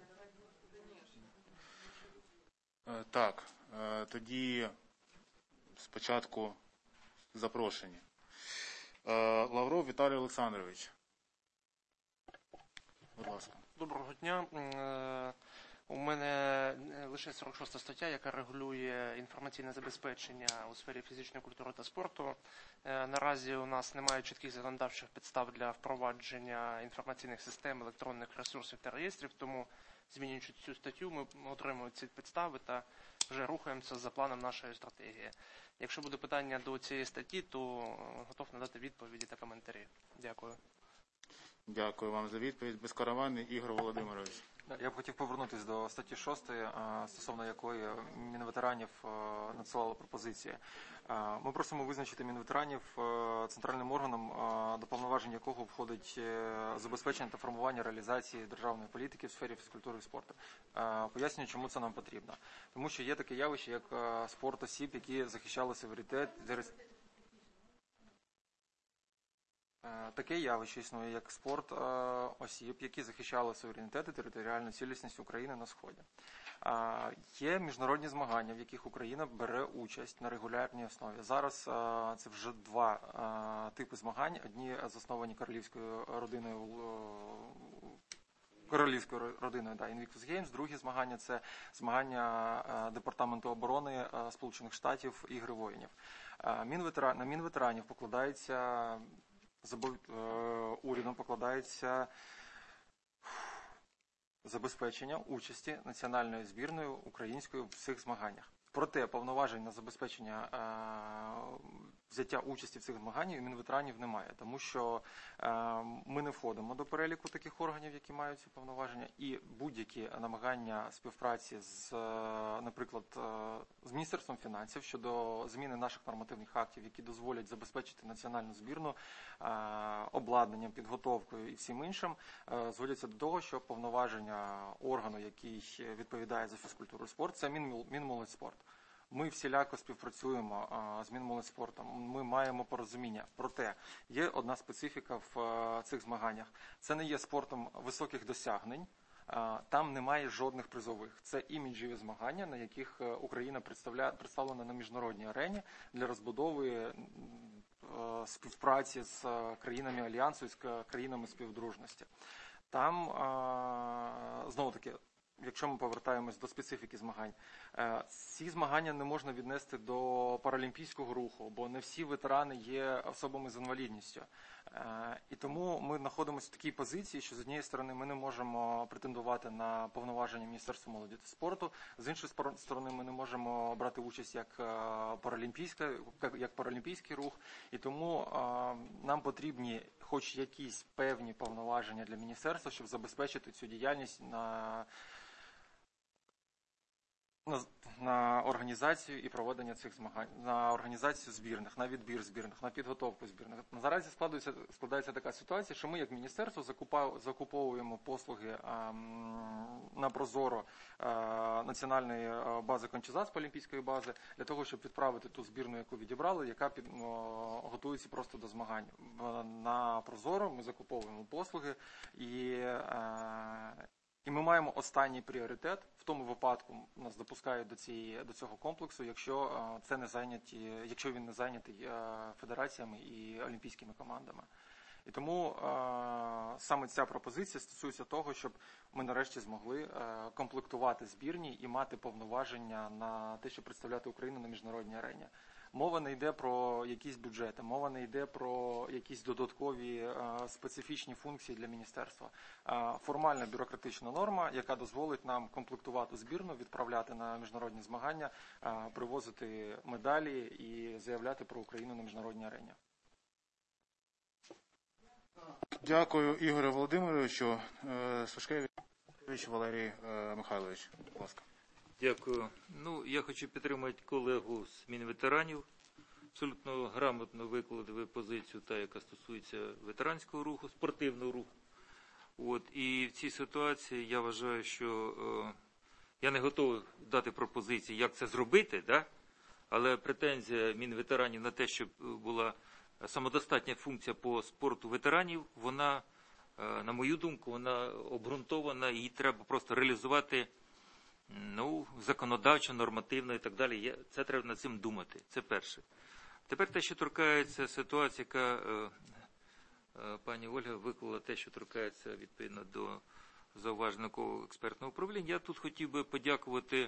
Так, тоді спочатку запрошені. Лавров Віталій Олександрович. Будь ласка. Доброго дня. Е, У мене лише сорок шоста стаття, яка регулює інформаційне забезпечення у сфері фізичної культури та спорту. Е, Наразі у нас немає чітких законодавчих підстав для впровадження інформаційних систем, електронних ресурсів та реєстрів, тому, змінюючи цю статтю, ми отримуємо ці підстави та вже рухаємося за планом нашої стратегії. Якщо буде питання до цієї статті, то готов надати відповіді та коментарі. Дякую. Дякую вам за відповідь. Безкоровайний Ігор Володимирович. Я б хотів повернутися до статті шостої, стосовно якої Мінветеранів надсилало пропозиції. Ми просимо визначити Мінветеранів центральним органом, до повноважень якого входить забезпечення та формування реалізації державної політики в сфері фізкультури і спорту. Пояснюю, чому це нам потрібно. Тому що є таке явище, як спорт осіб, які захищали суверенітет. Таке явище існує, як спорт осіб, які захищали суверенітет і територіальну цілісність України на Сході. Є міжнародні змагання, в яких Україна бере участь на регулярній основі. Зараз це вже два типи змагань. Одні засновані королівською родиною, королівською родиною, да, Invictus Games. Другі змагання – це змагання Департаменту оборони Сполучених Штатів «Ігри воїнів». На Мінветеранів покладається урядом покладається забезпечення участі національної збірної української в цих змаганнях. Проте повноважень на забезпечення взяття участі в цих змаганнях у Мінветеранів немає, тому що ми не входимо до переліку таких органів, які мають ці повноваження, і будь-які намагання співпраці з, наприклад, з Міністерством фінансів щодо зміни наших нормативних актів, які дозволять забезпечити національну збірну обладнанням, підготовкою і всім іншим, зводяться до того, що повноваження органу, який відповідає за фізкультуру і спорт, це Мінмолодьспорт. Ми всіляко співпрацюємо а, з Мінмолодьспортом, ми маємо порозуміння. Проте є одна специфіка в а, цих змаганнях. Це не є спортом високих досягнень, а, там немає жодних призових. Це іміджеві змагання, на яких Україна представлена на міжнародній арені для розбудови а, співпраці з країнами Альянсу і з країнами співдружності. Там, а, знову таки, якщо ми повертаємось до специфіки змагань, ці змагання не можна віднести до паралімпійського руху, бо не всі ветерани є особами з інвалідністю. І тому ми знаходимося в такій позиції, що з однієї сторони ми не можемо претендувати на повноваження Міністерства молоді та спорту, з іншої сторони ми не можемо брати участь як паралімпійська, як паралімпійський рух, і тому нам потрібні хоч якісь певні повноваження для міністерства, щоб забезпечити цю діяльність на На, на організацію і проведення цих змагань, на організацію збірних, на відбір збірних, на підготовку збірних. Наразі складається, складається така ситуація, що ми як міністерство закупав, закуповуємо послуги а, на Прозоро а, національної бази Кончезаспа, олімпійської бази, для того, щоб відправити ту збірну, яку відібрали, яка під, о, готується просто до змагань. На Прозоро ми закуповуємо послуги і а, І ми маємо останній пріоритет. В тому випадку нас допускають до цієї до цього комплексу, якщо це не зайняті, якщо він не зайнятий федераціями і олімпійськими командами. І тому саме ця пропозиція стосується того, щоб ми нарешті змогли комплектувати збірні і мати повноваження на те, щоб представляти Україну на міжнародній арені. Мова не йде про якісь бюджети, мова не йде про якісь додаткові е, специфічні функції для міністерства. Е, формальна бюрократична норма, яка дозволить нам комплектувати збірну, відправляти на міжнародні змагання, е, привозити медалі і заявляти про Україну на міжнародній арені. Дякую, Ігорю Володимировичу. Е, Сушкевич Валерій е, Михайлович, будь ласка. Дякую. Ну, я хочу підтримати колегу з Мінветеранів. Абсолютно грамотно викладали позицію, та, яка стосується ветеранського руху, спортивного руху. От, і в цій ситуації я вважаю, що е, я не готовий дати пропозиції, як це зробити, да? Але претензія Мінветеранів на те, щоб була самодостатня функція по спорту ветеранів, вона, е, на мою думку, вона обґрунтована, її треба просто реалізувати ну, законодавчо, нормативно і так далі. Це треба над цим думати. Це перше. Тепер те, що торкається ситуації, яка е, е, пані Ольга виклала, те, що торкається відповідно до зауважень науково-експертного управління. Я тут хотів би подякувати,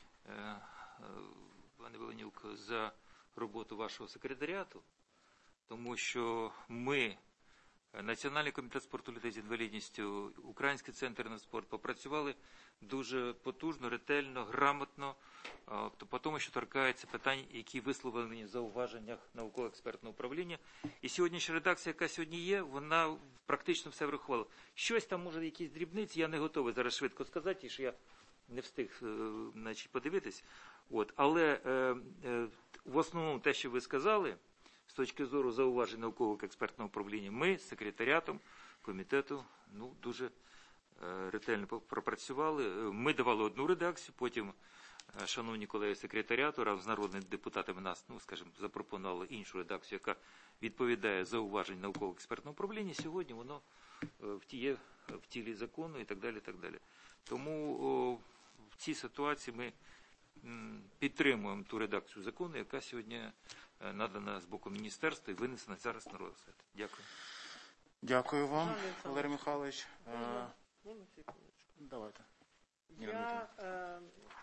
пане Волинюк, за роботу вашого секретаріату, тому що ми, Національний комітет спорту людей з інвалідністю, Український центр на спорт попрацювали дуже потужно, ретельно, грамотно, по тому, що торкається питань, які висловлені в зауваженнях науково-експертного управління. І сьогоднішня редакція, яка сьогодні є, вона практично все врахувала. Щось там, може, якісь дрібниці, я не готовий зараз швидко сказати, що я не встиг значить, подивитись. От. Але е, е, в основному те, що ви сказали, з точки зору зауважень науково-експертного управління, ми з секретаріатом комітету ну, дуже е, ретельно пропрацювали. Ми давали одну редакцію, потім е, шановні колеги секретаріату разом з народними депутатами нас, ну, скажімо, запропонували іншу редакцію, яка відповідає зауважень науково-експертного управління. Сьогодні воно е, є в тілі закону і так далі. І так далі. Тому о, в цій ситуації ми м, підтримуємо ту редакцію закону, яка сьогодні надана з боку міністерства і винесена зараз на розгляд. Дякую. Дякую вам, Валерій Михайлович. Можна, можна Давайте. Я е,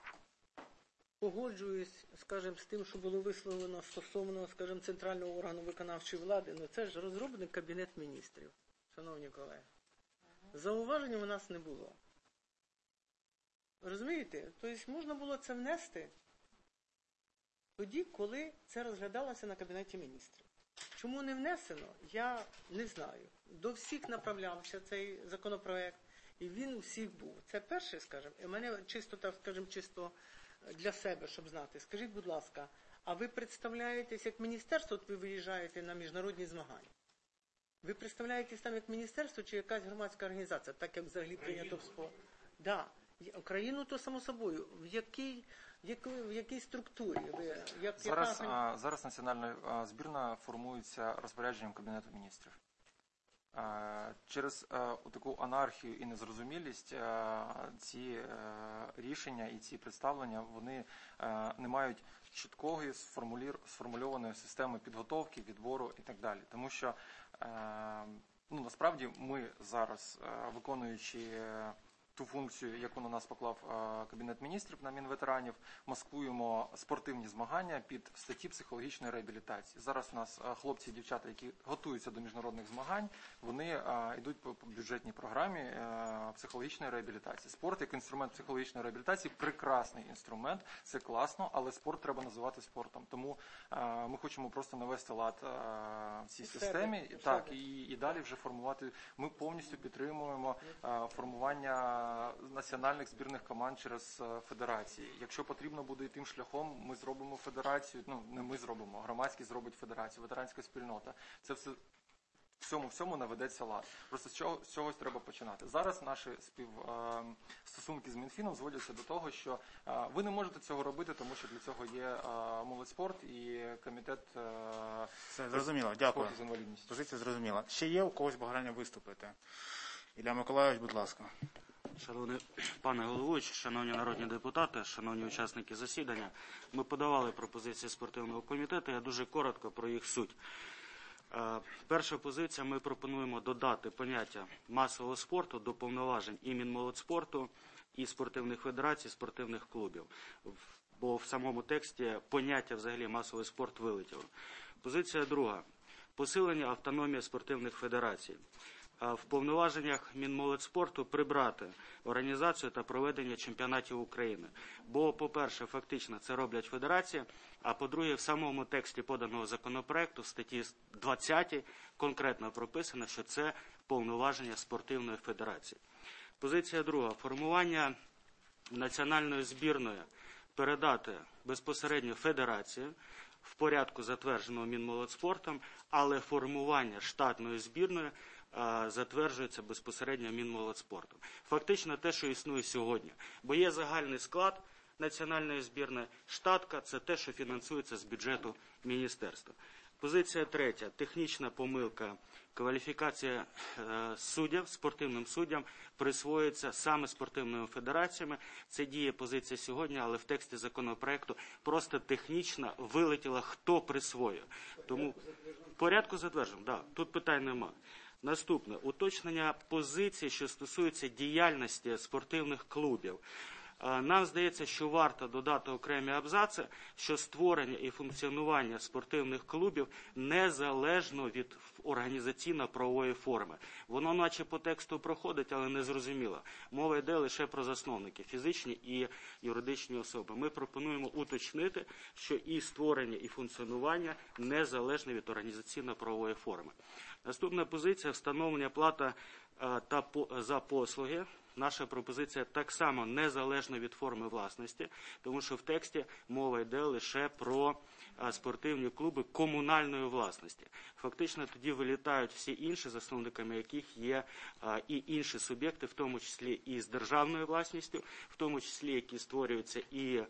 погоджуюсь, скажімо, з тим, що було висловлено стосовно, скажімо, центрального органу виконавчої влади. Ну, це ж розроблений Кабінет міністрів, шановні колеги. Зауважень у нас не було. Розумієте? Тобто можна було це внести тоді, коли це розглядалося на Кабінеті міністрів. Чому не внесено, я не знаю. До всіх направлявся цей законопроект, і він у всіх був. Це перше, скажімо, і мене чисто, так скажімо, чисто для себе, щоб знати. Скажіть, будь ласка, а ви представляєтесь як міністерство, от ви виїжджаєте на міжнародні змагання? Ви представляєтесь там як міністерство чи якась громадська організація, так як взагалі прийнято в спорт? Да. Україну то само собою. В якій, в якій, в якій структурі? Ви, як, зараз, яка... а, зараз національна а, збірна формується розпорядженням Кабінету міністрів. А, через а, таку анархію і незрозумілість а, ці а, рішення і ці представлення, вони а, не мають чіткої сформульованої системи підготовки, відбору і так далі. Тому що а, ну, насправді ми зараз, а, виконуючи ту функцію, яку на нас поклав Кабінет міністрів на Мінветеранів, маскуємо спортивні змагання під статті психологічної реабілітації. Зараз у нас хлопці і дівчата, які готуються до міжнародних змагань, вони йдуть по бюджетній програмі психологічної реабілітації. Спорт як інструмент психологічної реабілітації – прекрасний інструмент, це класно, але спорт треба називати спортом. Тому ми хочемо просто навести лад в цій системі так, і, і далі вже формувати. Ми повністю підтримуємо формування національних збірних команд через федерації. Якщо потрібно буде тим шляхом, ми зробимо федерацію, ну не ми зробимо, громадськість зробить федерацію, ветеранська спільнота. Це все всьому всьому наведеться лад. Просто з цього з чогось треба починати. Зараз наші співстосунки з Мінфіном зводяться до того, що а, ви не можете цього робити, тому що для цього є а, молодьспорт і комітет а, Все, зрозуміло. Дякую. з інвалідністю. Позиція зрозуміла. Ще є у когось бажання виступити? Ілля Миколайович, будь ласка. Шановний пане головуючий, шановні народні депутати, шановні учасники засідання, ми подавали пропозиції спортивного комітету, я дуже коротко про їх суть. Перша позиція, ми пропонуємо додати поняття масового спорту до повноважень і Мінмолодьспорту, і спортивних федерацій, спортивних клубів. Бо в самому тексті поняття взагалі масовий спорт вилетіло. Позиція друга. Посилення автономії спортивних федерацій. В повноваженнях Мінмолодьспорту прибрати організацію та проведення чемпіонатів України. Бо, по-перше, фактично це роблять федерації, а по-друге, в самому тексті поданого законопроекту в статті двадцятій конкретно прописано, що це повноваження спортивної федерації. Позиція друга. Формування національної збірної передати безпосередньо федерації в порядку, затвердженого Мінмолодьспортом, але формування штатної збірної затверджується безпосередньо Мінмолодьспортом. Фактично те, що існує сьогодні. Бо є загальний склад національної збірної, штатка – це те, що фінансується з бюджету міністерства. Позиція третя. Технічна помилка. Кваліфікація е, суддів, спортивним суддям присвоюється саме спортивними федераціями. Це діє позиція сьогодні, але в тексті законопроекту просто технічно вилетіло, хто присвоює. Тому в порядку затверджено, да, тут питань немає. Наступне – уточнення позиції, що стосується діяльності спортивних клубів. Нам здається, що варто додати окремі абзаци, що створення і функціонування спортивних клубів незалежно від організаційно-правової форми. Воно наче по тексту проходить, але не зрозуміло. Мова йде лише про засновники, фізичні і юридичні особи. Ми пропонуємо уточнити, що і створення, і функціонування незалежно від організаційно-правової форми. Наступна позиція – встановлення плати та за послуги. Наша пропозиція так само незалежно від форми власності, тому що в тексті мова йде лише про спортивні клуби комунальної власності. Фактично тоді вилітають всі інші, засновниками яких є і інші суб'єкти, в тому числі і з державною власністю, в тому числі які створюються і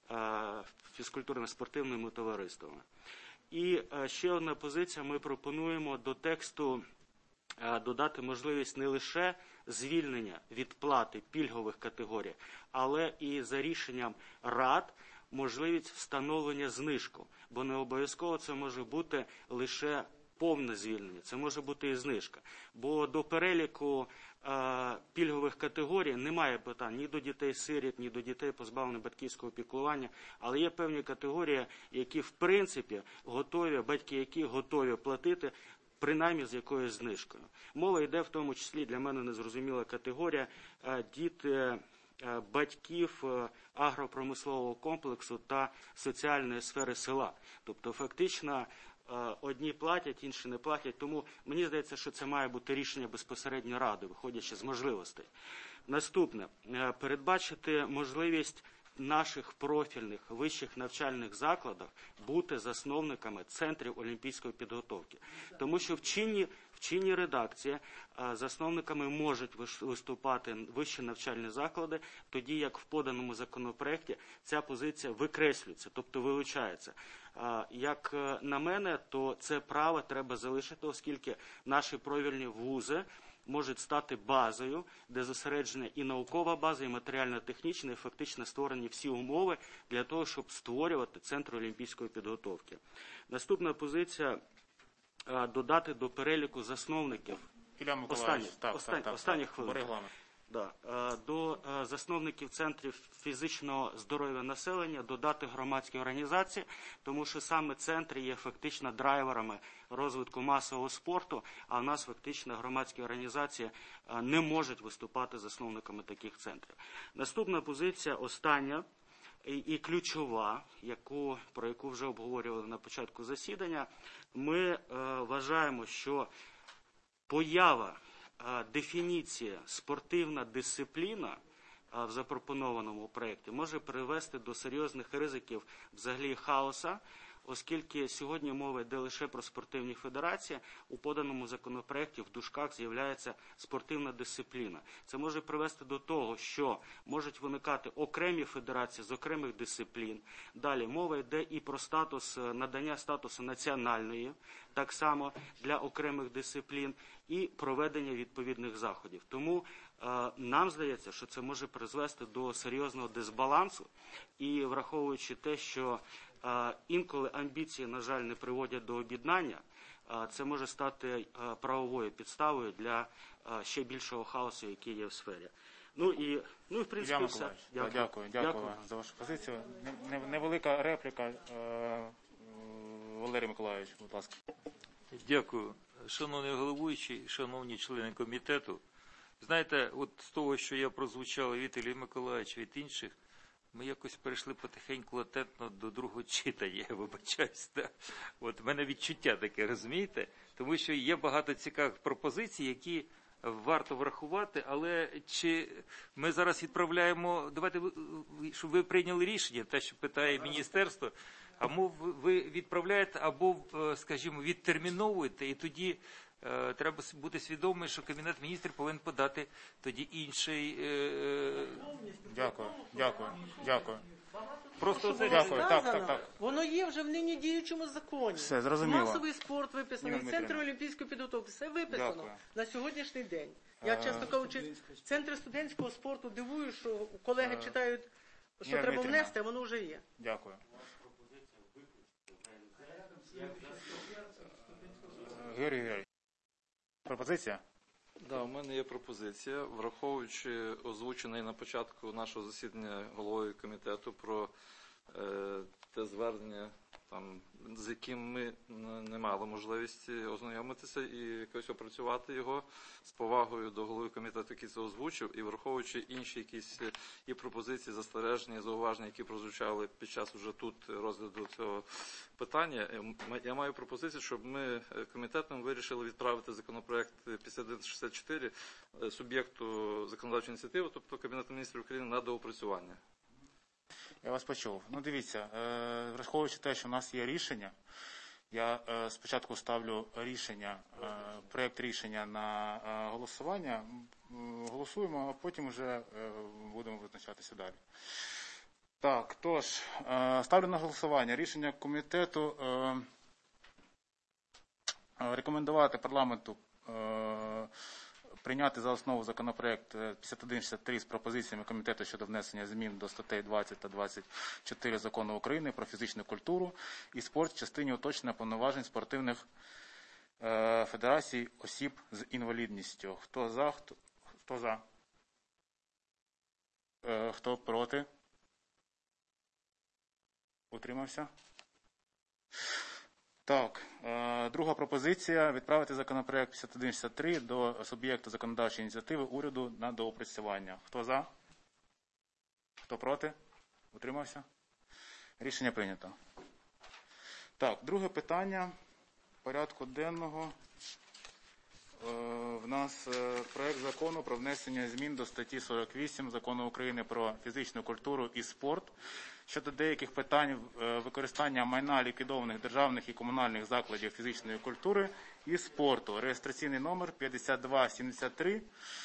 фізкультурно-спортивними товариствами. І ще одна позиція, ми пропонуємо до тексту додати можливість не лише звільнення від плати пільгових категорій, але і за рішенням рад можливість встановлення знижку, бо не обов'язково це може бути лише повне звільнення, це може бути і знижка. Бо до переліку е, пільгових категорій немає питань ні до дітей-сиріт, ні до дітей, позбавлених батьківського піклування, але є певні категорії, які в принципі готові, батьки які готові платити, принаймні з якоюсь знижкою. Мова йде в тому числі, для мене незрозуміла категорія, діти батьків агропромислового комплексу та соціальної сфери села. Тобто фактично одні платять, інші не платять, тому мені здається, що це має бути рішення безпосередньо ради, виходячи з можливостей. Наступне, передбачити можливість наших профільних вищих навчальних закладах бути засновниками центрів олімпійської підготовки. Тому що в чинній, в чинній редакції засновниками можуть виступати вищі навчальні заклади, тоді як в поданому законопроекті ця позиція викреслюється, тобто вилучається. Як на мене, то це право треба залишити, оскільки наші провільні вузи можуть стати базою, де зосереджена і наукова база, і матеріально-технічна, і фактично створені всі умови для того, щоб створювати центр олімпійської підготовки. Наступна позиція – додати до переліку засновників. Останні, так, останні, так, так, останні так, хвилини. Да. До засновників центрів фізичного здоров'я населення додати громадські організації, тому що саме центри є фактично драйверами розвитку масового спорту, а в нас фактично громадські організації не можуть виступати засновниками таких центрів. Наступна позиція, остання і, і ключова, яку, про яку вже обговорювали на початку засідання, ми е, вважаємо, що поява дефініція спортивна дисципліна в запропонованому проєкті може привести до серйозних ризиків взагалі хаоса, оскільки сьогодні мова йде лише про спортивні федерації, у поданому законопроєкті в дужках з'являється спортивна дисципліна. Це може привести до того, що можуть виникати окремі федерації з окремих дисциплін. Далі мова йде і про статус, надання статусу національної, так само для окремих дисциплін, і проведення відповідних заходів. Тому е, нам здається, що це може призвести до серйозного дисбалансу, і враховуючи те, що е, інколи амбіції, на жаль, не приводять до об'єднання, е, це може стати е, правовою підставою для е, ще більшого хаосу, який є в сфері. Ну і, ну, і в принципі, Ілля все. Миколаївич, Дякую. Дякую, дякую, дякую за вашу позицію. Невелика репліка. Е, Валерій Миколаївич, будь ласка. Дякую. Шановний головуючий, шановні члени комітету. Знаєте, от з того, що я прозвучав від Іллі Миколаївича, від інших, ми якось перейшли потихеньку латентно до другого читання, я вибачаюсь. Да? От в мене відчуття таке, розумієте? Тому що є багато цікавих пропозицій, які варто врахувати, але чи ми зараз відправляємо, давайте, щоб ви прийняли рішення, те, що питає міністерство, або ви відправляєте, або, скажімо, відтерміновуєте, і тоді е, треба бути свідомим, що Кабінет міністрів повинен подати тоді інший... Е... Дякую, дякую, дякую. Просто це дякую, так, так, так. Воно є вже в нині діючому законі. Все, зрозуміло. Масовий спорт виписаний, Центр олімпійської підготовки, все виписано. Дякую. На сьогоднішній день. Я, чесно кажучи, Центр студентського спорту дивую, що колеги читають, що треба внести, а воно вже є. Дякую. Георгій Георгійович. Пропозиція? Да, у мене є пропозиція, враховуючи озвучений на початку нашого засідання головою комітету про е, те звернення, там, з яким ми не мали можливості ознайомитися і якось опрацювати його з повагою до голови комітету, який це озвучив, і враховуючи інші якісь і пропозиції, застереження, зауваження, які прозвучали під час уже тут розгляду цього питання, я маю пропозицію, щоб ми комітетом вирішили відправити законопроект п'ятдесят один шістдесят чотири суб'єкту законодавчої ініціативи, тобто Кабінету міністрів України, на доопрацювання. Я вас почув. Ну, дивіться, е, враховуючи те, що в нас є рішення, я е, спочатку ставлю рішення, е, проєкт рішення на е, голосування, е, голосуємо, а потім вже е, будемо визначатися далі. Так, тож, е, ставлю на голосування рішення комітету е, рекомендувати парламенту е, прийняти за основу законопроект п'ятдесят один шістдесят три з пропозиціями комітету щодо внесення змін до статей двадцять та двадцять чотири Закону України про фізичну культуру і спорт в частині уточнення повноважень спортивних е, федерацій осіб з інвалідністю. Хто за? Хто, хто за? Е, хто проти? Утримався? Так, е, друга пропозиція – відправити законопроект п'ятдесят один шістдесят три до суб'єкту законодавчої ініціативи уряду на доопрацювання. Хто за? Хто проти? Утримався? Рішення прийнято. Так, друге питання порядку денного. Е, в нас е, проект закону про внесення змін до статті сорок вісім Закону України про фізичну культуру і спорт щодо деяких питань використання майна ліквідованих державних і комунальних закладів фізичної культури і спорту. Реєстраційний номер п'ятдесят два сімдесят три.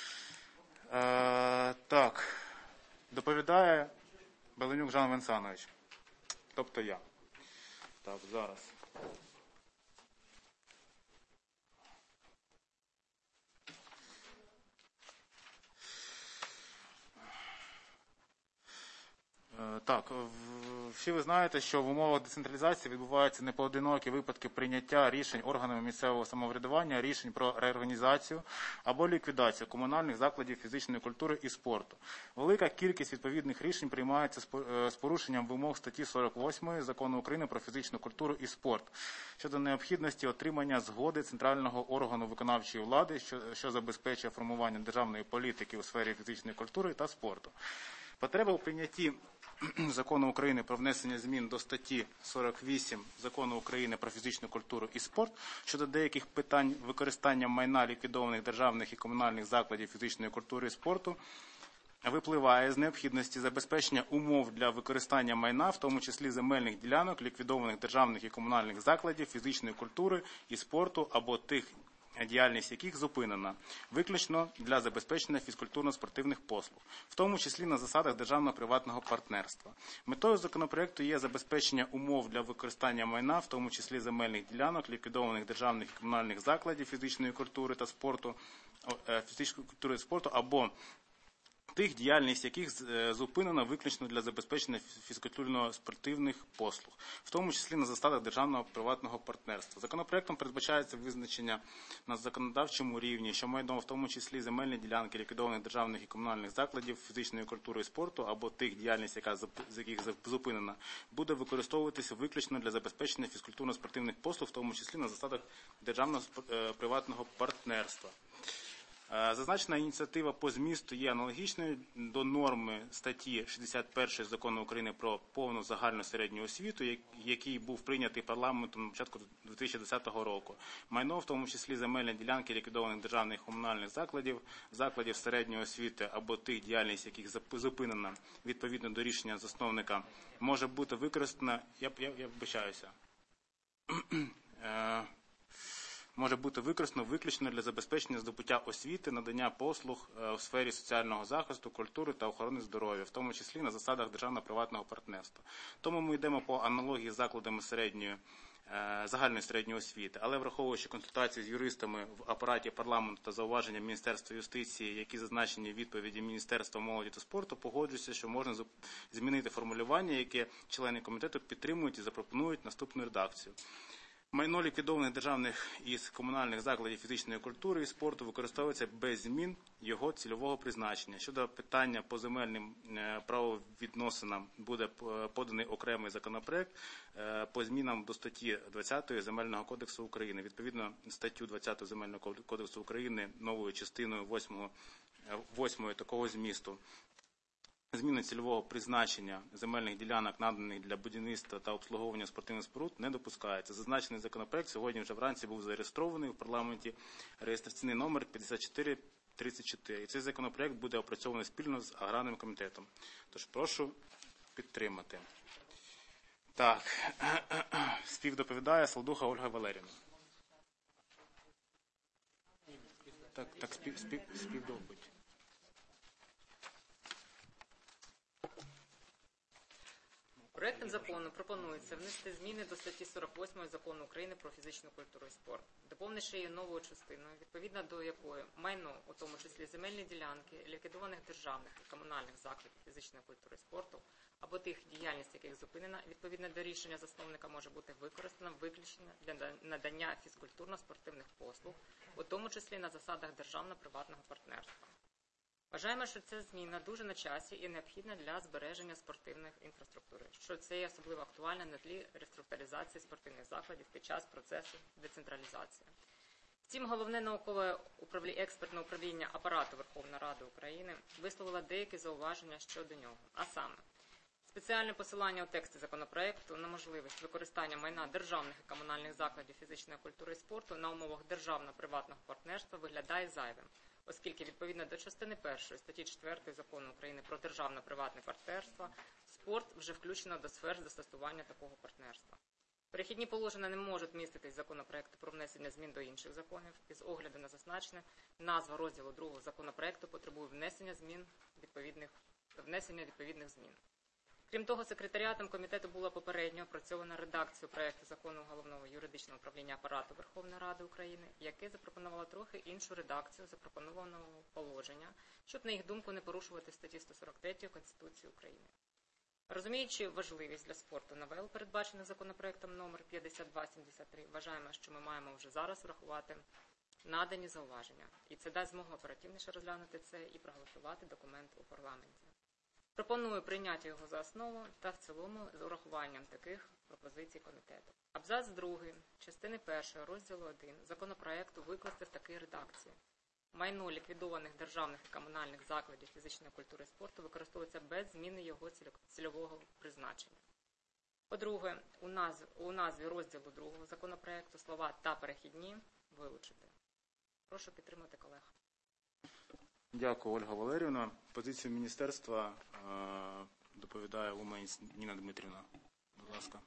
Е, так, доповідає Беленюк Жан Венсанович. Тобто я. Так, зараз. Так, всі ви знаєте, що в умовах децентралізації відбуваються непоодинокі випадки прийняття рішень органами місцевого самоврядування, рішень про реорганізацію або ліквідацію комунальних закладів фізичної культури і спорту. Велика кількість відповідних рішень приймається з порушенням вимог статті сорок восьмої Закону України про фізичну культуру і спорт щодо необхідності отримання згоди центрального органу виконавчої влади, що, що забезпечує формування державної політики у сфері фізичної культури та спорту. Потреба у прийнятті Закону України про внесення змін до статті сорок вісім Закону України про фізичну культуру і спорт щодо деяких питань використання майна ліквідованих державних і комунальних закладів фізичної культури і спорту випливає з необхідності забезпечення умов для використання майна, в тому числі земельних ділянок ліквідованих державних і комунальних закладів фізичної культури і спорту або тих, діяльність яких зупинена, виключно для забезпечення фізкультурно-спортивних послуг, в тому числі на засадах державно-приватного партнерства. Метою законопроекту є забезпечення умов для використання майна, в тому числі земельних ділянок, ліквідованих державних і комунальних закладів фізичної культури та спорту, фізичної культури і спорту або тих, діяльність яких зупинена виключно для забезпечення фізкультурно-спортивних послуг, в тому числі на засадах державного приватного партнерства. Законопроектом передбачається визначення на законодавчому рівні, що майно, в тому числі земельні ділянки ліквідованих державних і комунальних закладів фізичної культури і спорту або тих, діяльність, яка з яких зупинена, буде використовуватися виключно для забезпечення фізкультурно-спортивних послуг, в тому числі на засадах державного приватного партнерства. Зазначена ініціатива по змісту є аналогічною до норми статті шістдесят першої Закону України про повну загальну середню освіту, який був прийнятий парламентом на початку дві тисячі двадцятого року. Майно, в тому числі земельні ділянки ліквідованих державних комунальних закладів, закладів середньої освіти або тих, діяльність яких зупинена відповідно до рішення засновника, може бути використана, я, я, я вибачаюся, може бути використано виключно для забезпечення здобуття освіти, надання послуг у сфері соціального захисту, культури та охорони здоров'я, в тому числі на засадах державно-приватного партнерства. Тому ми йдемо по аналогії з закладами середньої, загальної середньої освіти. Але враховуючи консультації з юристами в апараті парламенту та зауваження Міністерства юстиції, які зазначені в відповіді Міністерства молоді та спорту, погоджуюся, що можна змінити формулювання, яке члени комітету підтримують і запропонують наступну редакцію. Майно ліквідованих державних і комунальних закладів фізичної культури і спорту використовується без змін його цільового призначення. Щодо питання по земельним правовідносинам буде поданий окремий законопроект по змінам до статті двадцятої Земельного кодексу України. Відповідно, статтю двадцяту Земельного кодексу України новою частиною восьмою такого змісту. Зміни цільового призначення земельних ділянок, наданих для будівництва та обслуговування спортивних споруд, не допускається. Зазначений законопроект сьогодні вже вранці був зареєстрований в парламенті, реєстраційний номер п'ятдесят чотири тридцять чотири. І цей законопроект буде опрацьований спільно з аграрним комітетом. Тож прошу підтримати. Так, співдоповідає Солодуха Ольга Валеріївна. Так, так спів, спів, співдоповідь. Проектом закону пропонується внести зміни до статті сорок восьмої Закону України про фізичну культуру і спорт, доповнивши її новою частиною, відповідно до якої майно, у тому числі земельні ділянки, ліквідованих державних і комунальних закладів фізичної культури і спорту, або тих, діяльність яких зупинена, відповідно до рішення засновника, може бути використано виключно для надання фізкультурно-спортивних послуг, у тому числі на засадах державно-приватного партнерства. Вважаємо, що ця зміна дуже на часі і необхідна для збереження спортивної інфраструктури, що це є особливо актуально на тлі реструктуризації спортивних закладів під час процесу децентралізації. Втім, Головне наукове управління, експертне управління Апарату Верховної Ради України висловило деякі зауваження щодо нього, а саме спеціальне посилання у тексті законопроекту на можливість використання майна державних і комунальних закладів фізичної культури і спорту на умовах державно-приватного партнерства виглядає зайвим, оскільки відповідно до частини першої статті четвертої Закону України про державно-приватне партнерство спорт вже включено до сфер застосування такого партнерства. Перехідні положення не можуть міститись в законопроекту про внесення змін до інших законів. І з огляду на зазначене, назва розділу другого законопроекту потребує внесення змін відповідних, внесення відповідних змін. Крім того, секретаріатом комітету була попередньо опрацьована редакцію проекту закону Головного юридичного управління Апарату Верховної Ради України, яке запропонувало трохи іншу редакцію запропонованого положення, щоб, на їх думку, не порушувати статті сто сорок три Конституції України. Розуміючи важливість для спорту новел, передбачених законопроектом номер п'ятдесят два сімдесят три, вважаємо, що ми маємо вже зараз врахувати надані зауваження. І це дасть змогу оперативніше розглянути це і проголосувати документ у парламенті. Пропоную прийняти його за основу та в цілому з урахуванням таких пропозицій комітету. Абзац другий частини першої розділу один законопроекту викласти в такій редакції. Майно ліквідованих державних і комунальних закладів фізичної культури і спорту використовується без зміни його цільового призначення. По-друге, у, назв... у назві розділу другого законопроекту слова «та перехідні» вилучити. Прошу підтримати колег. Дякую, Ольга Валеріївна. Позицію міністерства е, доповідає Умань Ніна Дмитрівна. Будь ласка.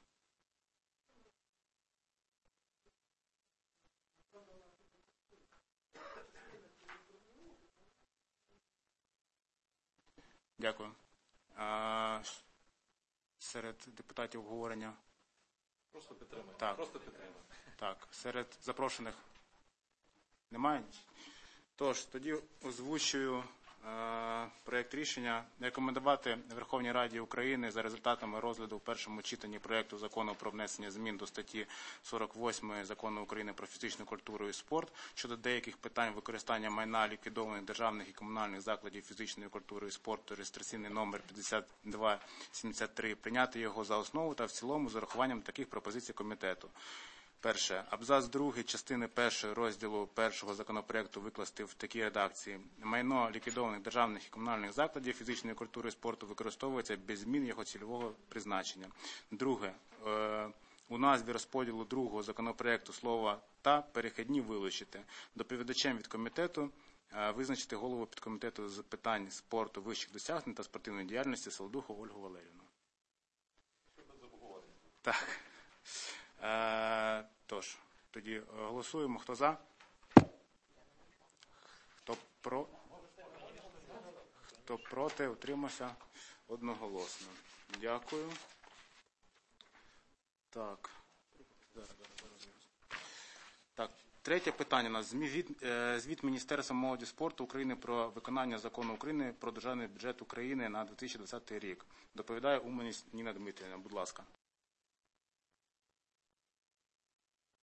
Дякую. Е, серед депутатів обговорення. Просто підтримати. Так. Просто підтримати. Так. Серед запрошених немає? Тож, тоді озвучую е, проєкт рішення рекомендувати Верховній Раді України за результатами розгляду в першому читанні проєкту закону про внесення змін до статті сорок восьмої Закону України про фізичну культуру і спорт щодо деяких питань використання майна ліквідованих державних і комунальних закладів фізичної культури і спорту, реєстраційний номер п'ятдесят два сімдесят три, прийняти його за основу та в цілому з урахуванням таких пропозицій комітету. Перше. Абзац другий частини першої розділу першого законопроекту викласти в такій редакції. Майно ліквідованих державних і комунальних закладів фізичної культури і спорту використовується без змін його цільового призначення. Друге. У назві розподілу другого законопроекту слова «та» перехідні вилучити. Доповідачем від комітету визначити голову підкомітету з питань спорту, вищих досягнень та спортивної діяльності Солодуху Ольгу Валеріївну. Так. Е, тож, тоді голосуємо. Хто за? Хто про? Хто проти? Утримався? Одноголосно. Дякую. Так. Так. Третє питання у нас. Звіт, звіт Міністерства молоді і спорту України про виконання Закону України про державний бюджет України на дві тисячі двадцятий рік. Доповідає Умань Ніна Дмитрівна. Будь ласка.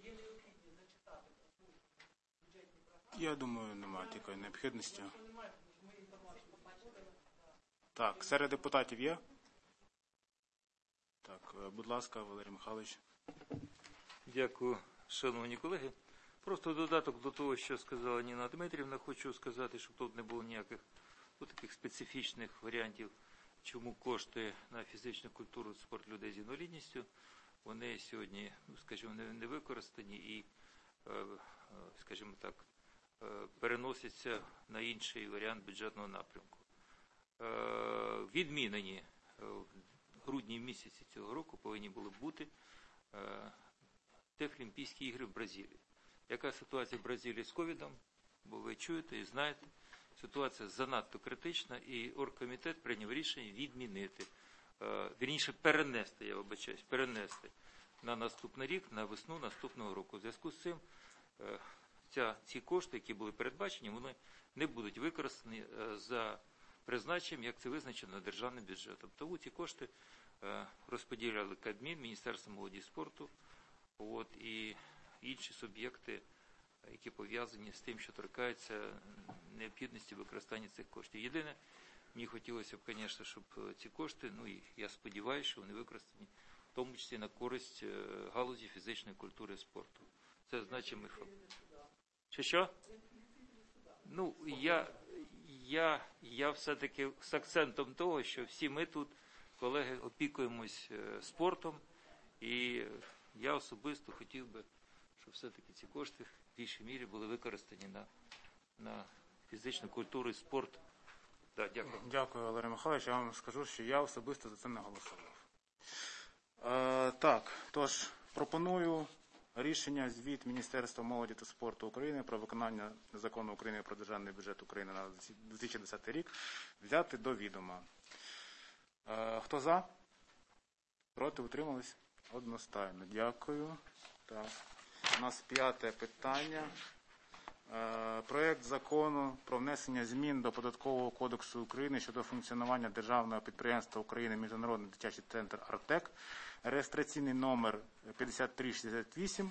Я думаю, немає такої необхідності. Так, серед депутатів є? Так, будь ласка, Валерій Михайлович. Дякую, шановні колеги. Просто додаток до того, що сказала Ніна Дмитрівна, хочу сказати, щоб тут не було ніяких ну, таких специфічних варіантів, чому кошти на фізичну культуру і спорт людей з інвалідністю, вони сьогодні, ну, скажімо, не, не використані і, е, скажімо так, е, переносяться на інший варіант бюджетного напрямку. Е, відмінені в грудні місяці цього року повинні були бути е, Олімпійські ігри в Бразилії. Яка ситуація в Бразилії з ковідом? Бо ви чуєте і знаєте, ситуація занадто критична, і оргкомітет прийняв рішення відмінити, е, вірніше перенести, я вибачаюсь, перенести на наступний рік, на весну наступного року. У зв'язку з цим е, ця, ці кошти, які були передбачені, вони не будуть використані е, за призначенням, як це визначено державним бюджетом. Тому ці кошти е, розподіляли Кабмін, Міністерство молоді і спорту, от, і інші суб'єкти, які пов'язані з тим, що торкаються необхідності використання цих коштів. Єдине, мені хотілося б, звісно, щоб ці кошти, ну і я сподіваюся, що вони використані, в тому числі на користь галузі фізичної культури і спорту. Це значимий факт. Що що? Ну, я, я, я все-таки з акцентом того, що всі ми тут, колеги, опікуємось спортом, і я особисто хотів би, щоб все-таки ці кошти в більшій мірі були використані на, на фізичну культуру і спорт. Да, дякую. Дякую, Валерій Михайлович. Я вам скажу, що я особисто за це не голосував. Е, так, тож, пропоную рішення звіт Міністерства молоді та спорту України про виконання Закону України про державний бюджет України на дві тисячі десятий рік взяти до відома. Е, хто за? Проти? Утримались? Одностайно. Дякую. Так. У нас п'яте питання. Е, проект закону про внесення змін до Податкового кодексу України щодо функціонування державного підприємства України Міжнародний дитячий центр «Артек». Реєстраційний номер п'ятдесят три шістдесят вісім.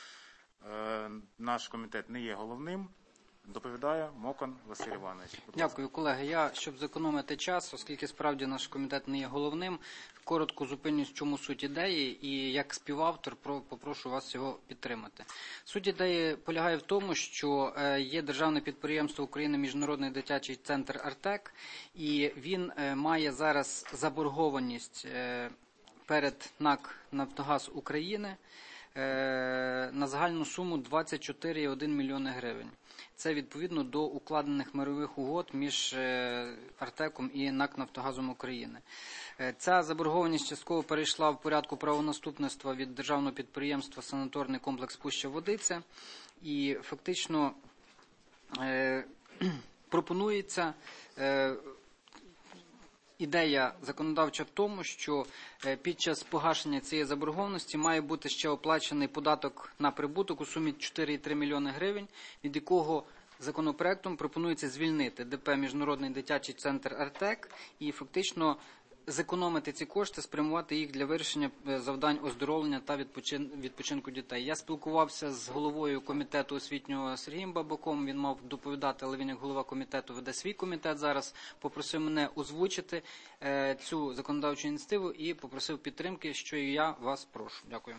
Е, наш комітет не є головним. Доповідає Мокан Василь Іванович. Дякую, колеги. Я, щоб зекономити час, оскільки справді наш комітет не є головним, коротко зупинюсь, в чому суть ідеї, і як співавтор попрошу вас його підтримати. Суть ідеї полягає в тому, що є державне підприємство України Міжнародний дитячий центр «Артек», і він має зараз заборгованість перед НАК «Нафтогаз України» на загальну суму двадцять чотири цілих один мільйони гривень. Це відповідно до укладених мирових угод між «Артеком» і НАК «Нафтогазом України». Ця заборгованість частково перейшла в порядку правонаступництва від державного підприємства «Санаторний комплекс Пуща-Водиця», і фактично е, пропонується е, ідея законодавча в тому, що під час погашення цієї заборгованості має бути ще оплачений податок на прибуток у сумі чотири цілих три мільйони гривень, від якого законопроектом пропонується звільнити ДП «Міжнародний дитячий центр «Артек» і фактично зекономити ці кошти, спрямувати їх для вирішення завдань оздоровлення та відпочинку дітей. Я спілкувався з головою комітету освітнього Сергієм Бабаком, він мав доповідати, але він як голова комітету веде свій комітет зараз, попросив мене озвучити е, цю законодавчу ініціативу і попросив підтримки, що і я вас прошу. Дякую.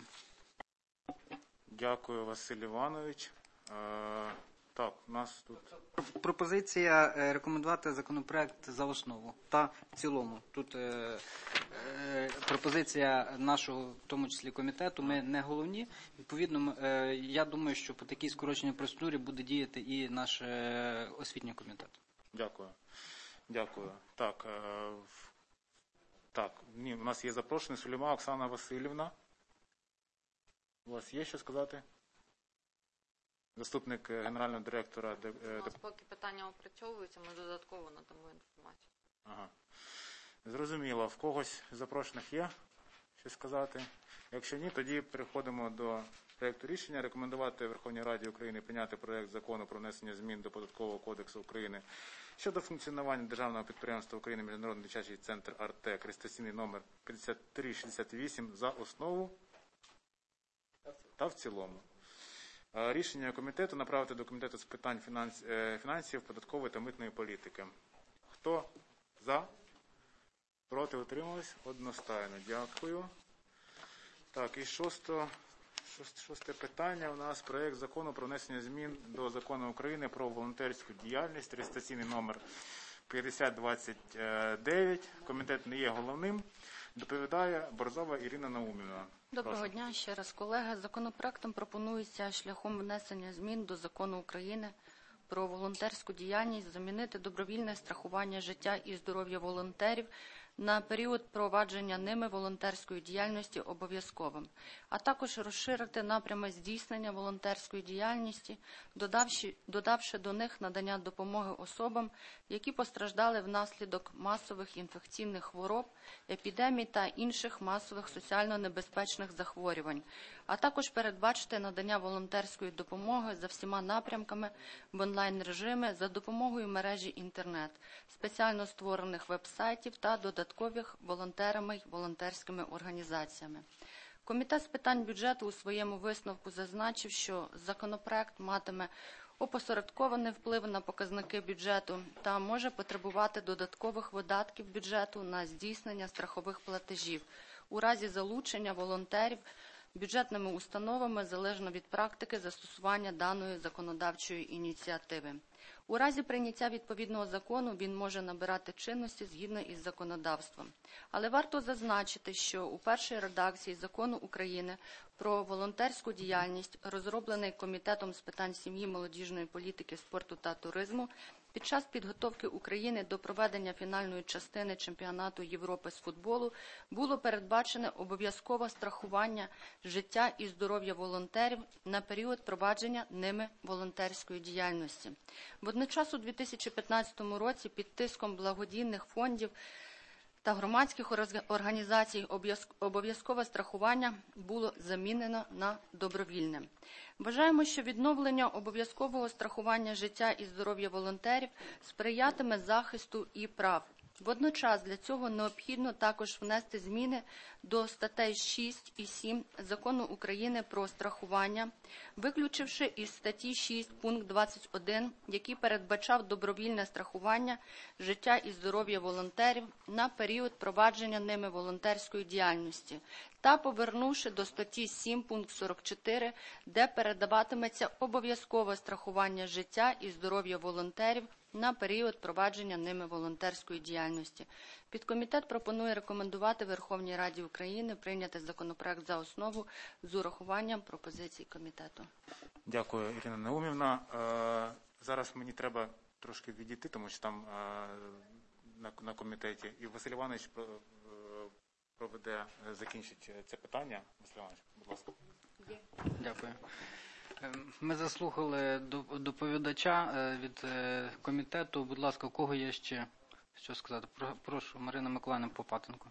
Дякую, Василь Іванович. Е, так, у нас тут... Пропозиція рекомендувати законопроект за основу та в цілому. Тут е, е, пропозиція нашого, в тому числі комітету, ми не головні. Відповідно, е, я думаю, що по такій скороченій процедурі буде діяти і наш е, освітній комітет. Дякую. Дякую. Так, е, так, ні, у нас є запрошений Сулейма Оксана Васильівна. У вас є що сказати? Заступник генерального директора. У нас поки питання опрацьовуються, ми додатково надамо інформацію. Ага. Зрозуміло. В когось з запрошених є щось сказати? Якщо ні, тоді переходимо до проєкту рішення. Рекомендувати Верховній Раді України прийняти проєкт закону про внесення змін до Податкового кодексу України щодо функціонування державного підприємства України Міжнародний дитячий центр «Артек», реєстраційний номер п'ятдесят три шістдесят вісім за основу та в цілому. Е, Рішення комітету направити до комітету з питань фінанс- е, фінансів, податкової та митної політики. Хто за? Проти, утримались? Одностайно. Дякую. Так, і шосто, шост, шосте питання у нас проєкт закону про внесення змін до закону України про волонтерську діяльність, реєстраційний номер п'ятдесят двадцять дев'ять. Комітет не є головним. Доповідає Борзова Ірина Наумівна. Доброго Прошу. дня ще раз, колеги. Законопроектом пропонується шляхом внесення змін до закону України про волонтерську діяльність замінити добровільне страхування життя і здоров'я волонтерів на період провадження ними волонтерської діяльності обов'язковим, а також розширити напрями здійснення волонтерської діяльності, додавши, додавши до них надання допомоги особам, які постраждали внаслідок масових інфекційних хвороб, епідемій та інших масових соціально небезпечних захворювань, а також передбачити надання волонтерської допомоги за всіма напрямками в онлайн-режимі за допомогою мережі інтернет, спеціально створених веб-сайтів та додаткових волонтерами й волонтерськими організаціями. Комітет з питань бюджету у своєму висновку зазначив, що законопроект матиме опосередкований вплив на показники бюджету та може потребувати додаткових видатків бюджету на здійснення страхових платежів у разі залучення волонтерів бюджетними установами залежно від практики застосування даної законодавчої ініціативи. У разі прийняття відповідного закону він може набирати чинності згідно із законодавством. Але варто зазначити, що у першій редакції Закону України про волонтерську діяльність, розроблений Комітетом з питань сім'ї, молодіжної політики, спорту та туризму, під час підготовки України до проведення фінальної частини чемпіонату Європи з футболу було передбачене обов'язкове страхування життя і здоров'я волонтерів на період провадження ними волонтерської діяльності. Водночас у дві тисячі п'ятнадцятому році під тиском благодійних фондів та громадських організацій обов'язкове страхування було замінено на добровільне. Вважаємо, що відновлення обов'язкового страхування життя і здоров'я волонтерів сприятиме захисту і прав. Водночас для цього необхідно також внести зміни до статей шість і сім Закону України про страхування, виключивши із статті шість пункт двадцять один, який передбачав добровільне страхування життя і здоров'я волонтерів на період провадження ними волонтерської діяльності, та повернувши до статті сім пункт сорок чотири, де передаватиметься обов'язкове страхування життя і здоров'я волонтерів на період провадження ними волонтерської діяльності. Підкомітет пропонує рекомендувати Верховній Раді України прийняти законопроект за основу з урахуванням пропозицій комітету. Дякую, Ірина Наумівна. Е, Зараз мені треба трошки відійти, тому що там е, на, на комітеті. І Василь Іванович про- е, проведе, е, закінчить це питання. Василь Іванович, будь ласка. Дякую. Е, Ми заслухали до- доповідача е, від е, комітету. Будь ласка, у кого є ще що сказати? Про- Прошу, Марина Миколаївна Попатенко.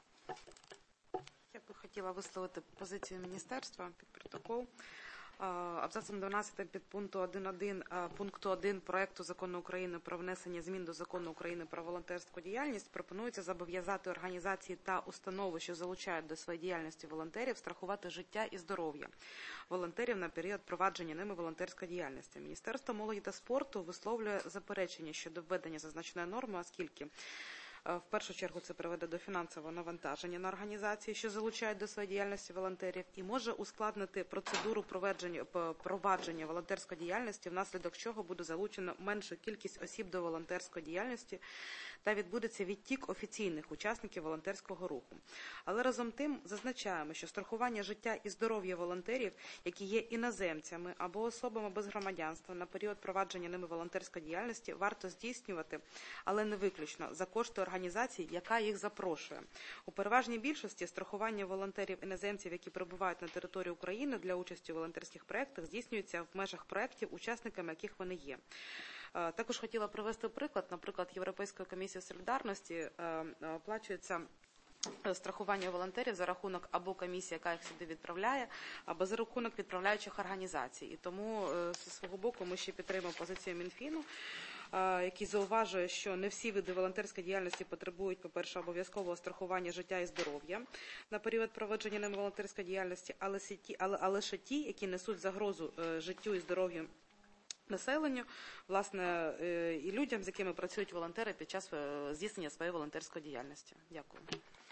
Я би хотіла висловити позицію міністерства під протокол. А, Абзацом дванадцятим підпункту один точка один а, пункту один проекту Закону України про внесення змін до Закону України про волонтерську діяльність пропонується зобов'язати організації та установи, що залучають до своєї діяльності волонтерів, страхувати життя і здоров'я волонтерів на період провадження ними волонтерської діяльності. Міністерство молоді та спорту висловлює заперечення щодо введення зазначеної норми, оскільки в першу чергу це приведе до фінансового навантаження на організації, що залучають до своєї діяльності волонтерів, і може ускладнити процедуру провадження, провадження волонтерської діяльності, внаслідок чого буде залучено меншу кількість осіб до волонтерської діяльності та відбудеться відтік офіційних учасників волонтерського руху. Але разом тим зазначаємо, що страхування життя і здоров'я волонтерів, які є іноземцями або особами без громадянства на період провадження ними волонтерської діяльності, варто здійснювати, але не виключно, за кошти організації, яка їх запрошує. У переважній більшості страхування волонтерів-іноземців, які перебувають на території України для участі у волонтерських проєктах, здійснюється в межах проєктів, учасниками яких вони є. Також хотіла привести приклад. Наприклад, Європейською комісією солідарності оплачується страхування волонтерів за рахунок або комісії, яка їх сюди відправляє, або за рахунок відправляючих організацій. І тому зі свого боку ми ще підтримуємо позицію Мінфіну який зауважує, що не всі види волонтерської діяльності потребують, по-перше, обов'язкового страхування життя і здоров'я на період проводження ними волонтерської діяльності, але, але, але лише ті, які несуть загрозу життю і здоров'ю населенню, власне, і людям, з якими працюють волонтери під час здійснення своєї волонтерської діяльності. Дякую.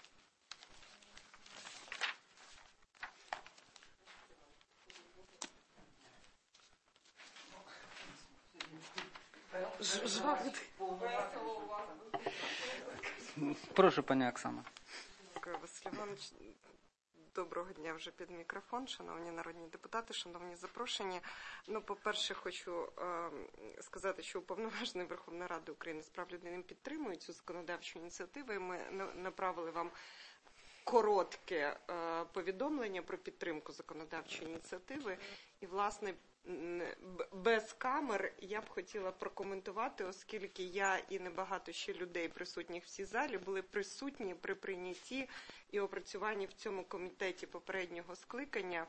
Прошу, пані Оксана. Дякую, Василь Іванович. Доброго дня вже під мікрофон, шановні народні депутати, шановні запрошені. Ну, по-перше, хочу е, сказати, що Уповноважений Верховної Ради України з прав людини підтримує цю законодавчу ініціативу, і ми направили вам коротке е, повідомлення про підтримку законодавчої ініціативи. І, власне, без камер я б хотіла прокоментувати, оскільки я і небагато ще людей, присутніх в цій залі, були присутні при прийнятті і опрацюванні в цьому комітеті попереднього скликання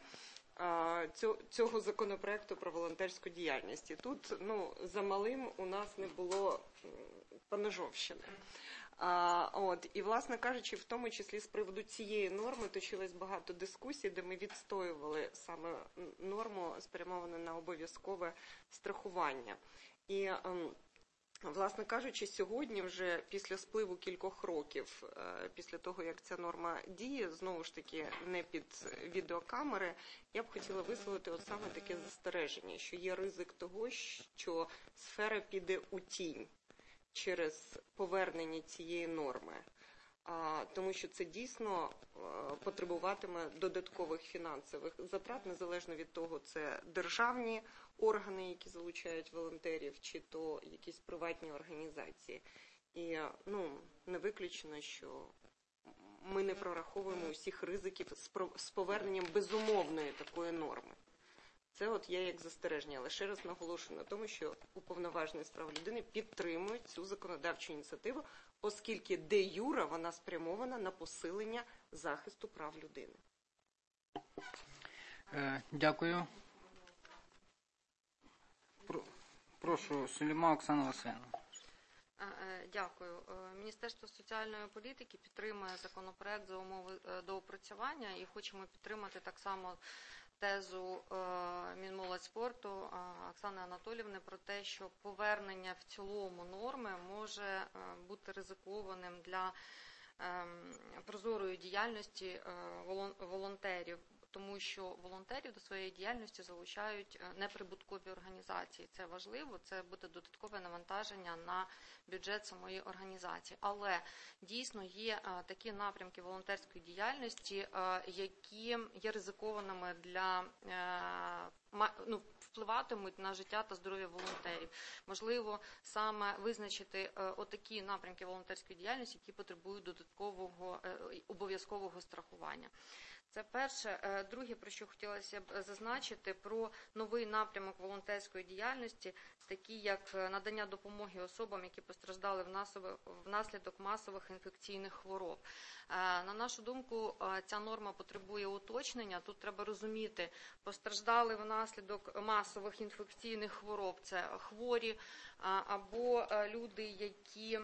цього законопроекту про волонтерську діяльність. І тут, ну, за малим у нас не було поножовщини. А, от, і, власне кажучи, в тому числі з приводу цієї норми точилось багато дискусій, де ми відстоювали саме норму, спрямовану на обов'язкове страхування. І, власне кажучи, сьогодні вже після спливу кількох років, після того, як ця норма діє, знову ж таки, не під відеокамери, я б хотіла висловити от саме таке застереження, що є ризик того, що сфера піде у тінь через повернення цієї норми, тому що це дійсно потребуватиме додаткових фінансових затрат, незалежно від того, це державні органи, які залучають волонтерів, чи то якісь приватні організації. І, ну, не виключено, що ми не прораховуємо усіх ризиків з поверненням безумовної такої норми. Це от я як застереження, але ще раз наголошую на тому, що Уповноважений з прав людини підтримує цю законодавчу ініціативу, оскільки де юре вона спрямована на посилення захисту прав людини. Дякую. Прошу, Сулейма Оксана Васильівна. Дякую. Міністерство соціальної політики підтримує законопроект за умови доопрацювання і хочемо підтримати так само тезу Мінмолодьспорту Оксани Анатоліївни про те, що повернення в цілому норми може бути ризикованим для прозорої діяльності волонтерів, тому що волонтерів до своєї діяльності залучають неприбуткові організації. Це важливо, це буде додаткове навантаження на бюджет самої організації. Але дійсно є такі напрямки волонтерської діяльності, які є ризикованими для, ну, впливатимуть на життя та здоров'я волонтерів. Можливо, саме визначити отакі напрямки волонтерської діяльності, які потребують додаткового обов'язкового страхування. Це перше. Друге, про що хотілося б зазначити, про новий напрямок волонтерської діяльності, такі як надання допомоги особам, які постраждали внаслідок масових інфекційних хвороб. На нашу думку, ця норма потребує уточнення. Тут треба розуміти, постраждали внаслідок масових інфекційних хвороб. Це хворі або люди, які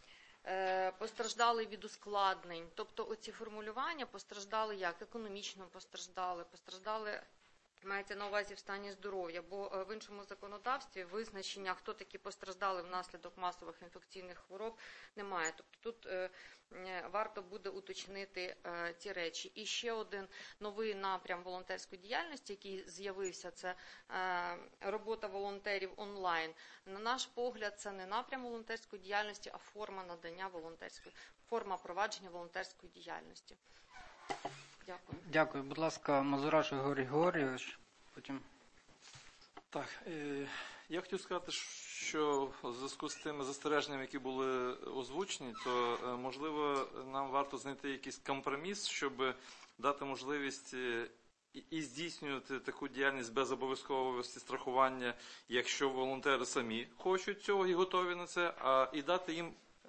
постраждали від ускладнень. Тобто оці формулювання постраждали як? Економічно постраждали, постраждали, мається на увазі в стані здоров'я, бо в іншому законодавстві визначення, хто такі постраждали внаслідок масових інфекційних хвороб, немає. Тобто тут е, варто буде уточнити е, ці речі. І ще один новий напрям волонтерської діяльності, який з'явився, це е, робота волонтерів онлайн. На наш погляд, це не напрям волонтерської діяльності, а форма надання волонтерської, форма провадження волонтерської діяльності. Дякую. Дякую. Будь ласка, Мазурашу Георгій Георгійович. Потім. Так, е, я хотів сказати, що в зв'язку з тими застереженнями, які були озвучені, то, е, можливо, нам варто знайти якийсь компроміс, щоб дати можливість і, і здійснювати таку діяльність без обов'язковості страхування, якщо волонтери самі хочуть цього і готові на це, а і дати їм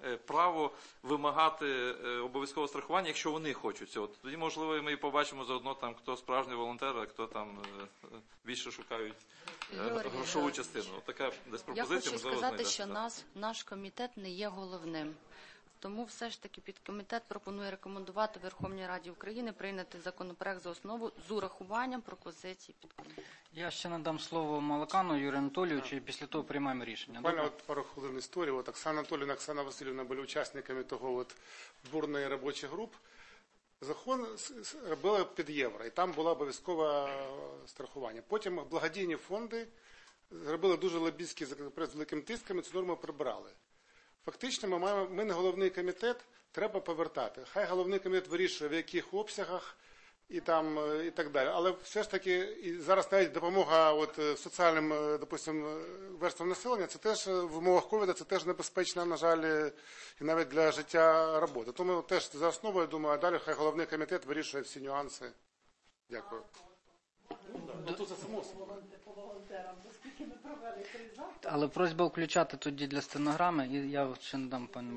е, право вимагати е, обов'язкового страхування, якщо вони хочуть цього. Тоді, можливо, ми і побачимо заодно, там, хто справжній волонтер, а хто там е, більше шукають е, Георгій грошову Георгійович, частину. Така десь Я пропозиція, хочу можливо, сказати, знайдеться. що нас, наш комітет не є головним. Тому все ж таки підкомітет пропонує рекомендувати Верховній Раді України прийняти законопроект за основу з урахуванням пропозицій підкомітету. Я ще надам слово Малакану Юрію Анатолійовичу, і після того приймаємо рішення. Буквально Добре? вот пару хвилин истории. Вот Оксана Анатольевна, Оксана Васильевна были участниками того вот бурної робочих груп. Закон робили під євро, і там було обов'язкове страхування. Потім благодійні фонди зробили дуже лобістський законопроект з великим тиском, і цю норму прибрали. Фактично, ми, маємо, ми не головний комітет, треба повертати. Хай головний комітет вирішує, в яких обсягах і, там, і так далі. Але все ж таки, і зараз навіть допомога от, соціальним, допустим, верствам населення, це теж в умовах ковіду, це теж небезпечно, на жаль, і навіть для життя роботи. Тому теж за основу, я думаю, а далі хай головний комітет вирішує всі нюанси. Дякую. Але просьба включати тоді для стенограми, і я ще не дам пану.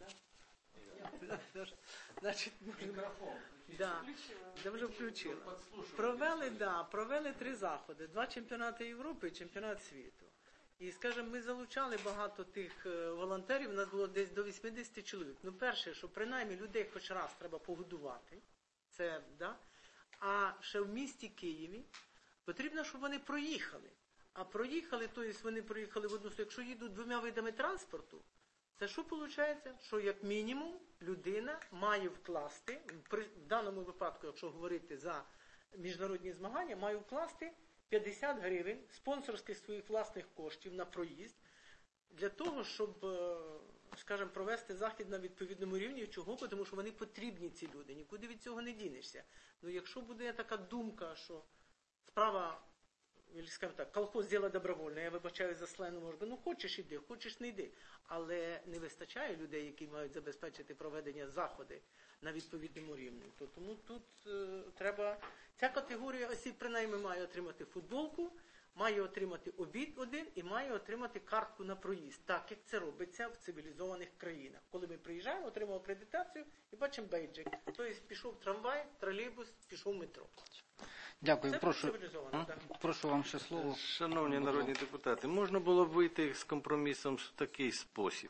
Значить, да, я вже включила. Провели, да, провели три заходи. Два чемпіонати Європи і чемпіонат світу. І, скажімо, ми залучали багато тих волонтерів, у нас було десь до вісімдесят чоловік. Ну, перше, що принаймні людей хоч раз треба погодувати, це, да, а ще в місті Києві потрібно, щоб вони проїхали. А проїхали, то є вони проїхали в одну сторону. Якщо їдуть двома видами транспорту, це що виходить? Що як мінімум людина має вкласти, при, в даному випадку, якщо говорити за міжнародні змагання, має вкласти п'ятдесят гривень спонсорських своїх власних коштів на проїзд, для того, щоб, скажімо, провести захід на відповідному рівні. Чого? Тому що вони потрібні, ці люди. Нікуди від цього не дінешся. Ну, якщо буде така думка, що справа, скажімо так, колхоз діло добровольне, я вибачаю за слену, може, ну хочеш іди, хочеш не йди. Але не вистачає людей, які мають забезпечити проведення заходи на відповідному рівні. То, тому тут е, треба, ця категорія осіб принаймні має отримати футболку, має отримати обід один і має отримати картку на проїзд, так як це робиться в цивілізованих країнах. Коли ми приїжджаємо, отримуємо акредитацію і бачимо бейджик. Тобто пішов трамвай, тролейбус, пішов метро. Дякую. Це Прошу, цивілізовано, так. прошу вам ще слово. Шановні народні депутати, можна було б вийти з компромісом в такий спосіб.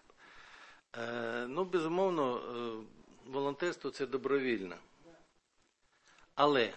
Е, ну, безумовно, е, волонтерство – це добровільно. Але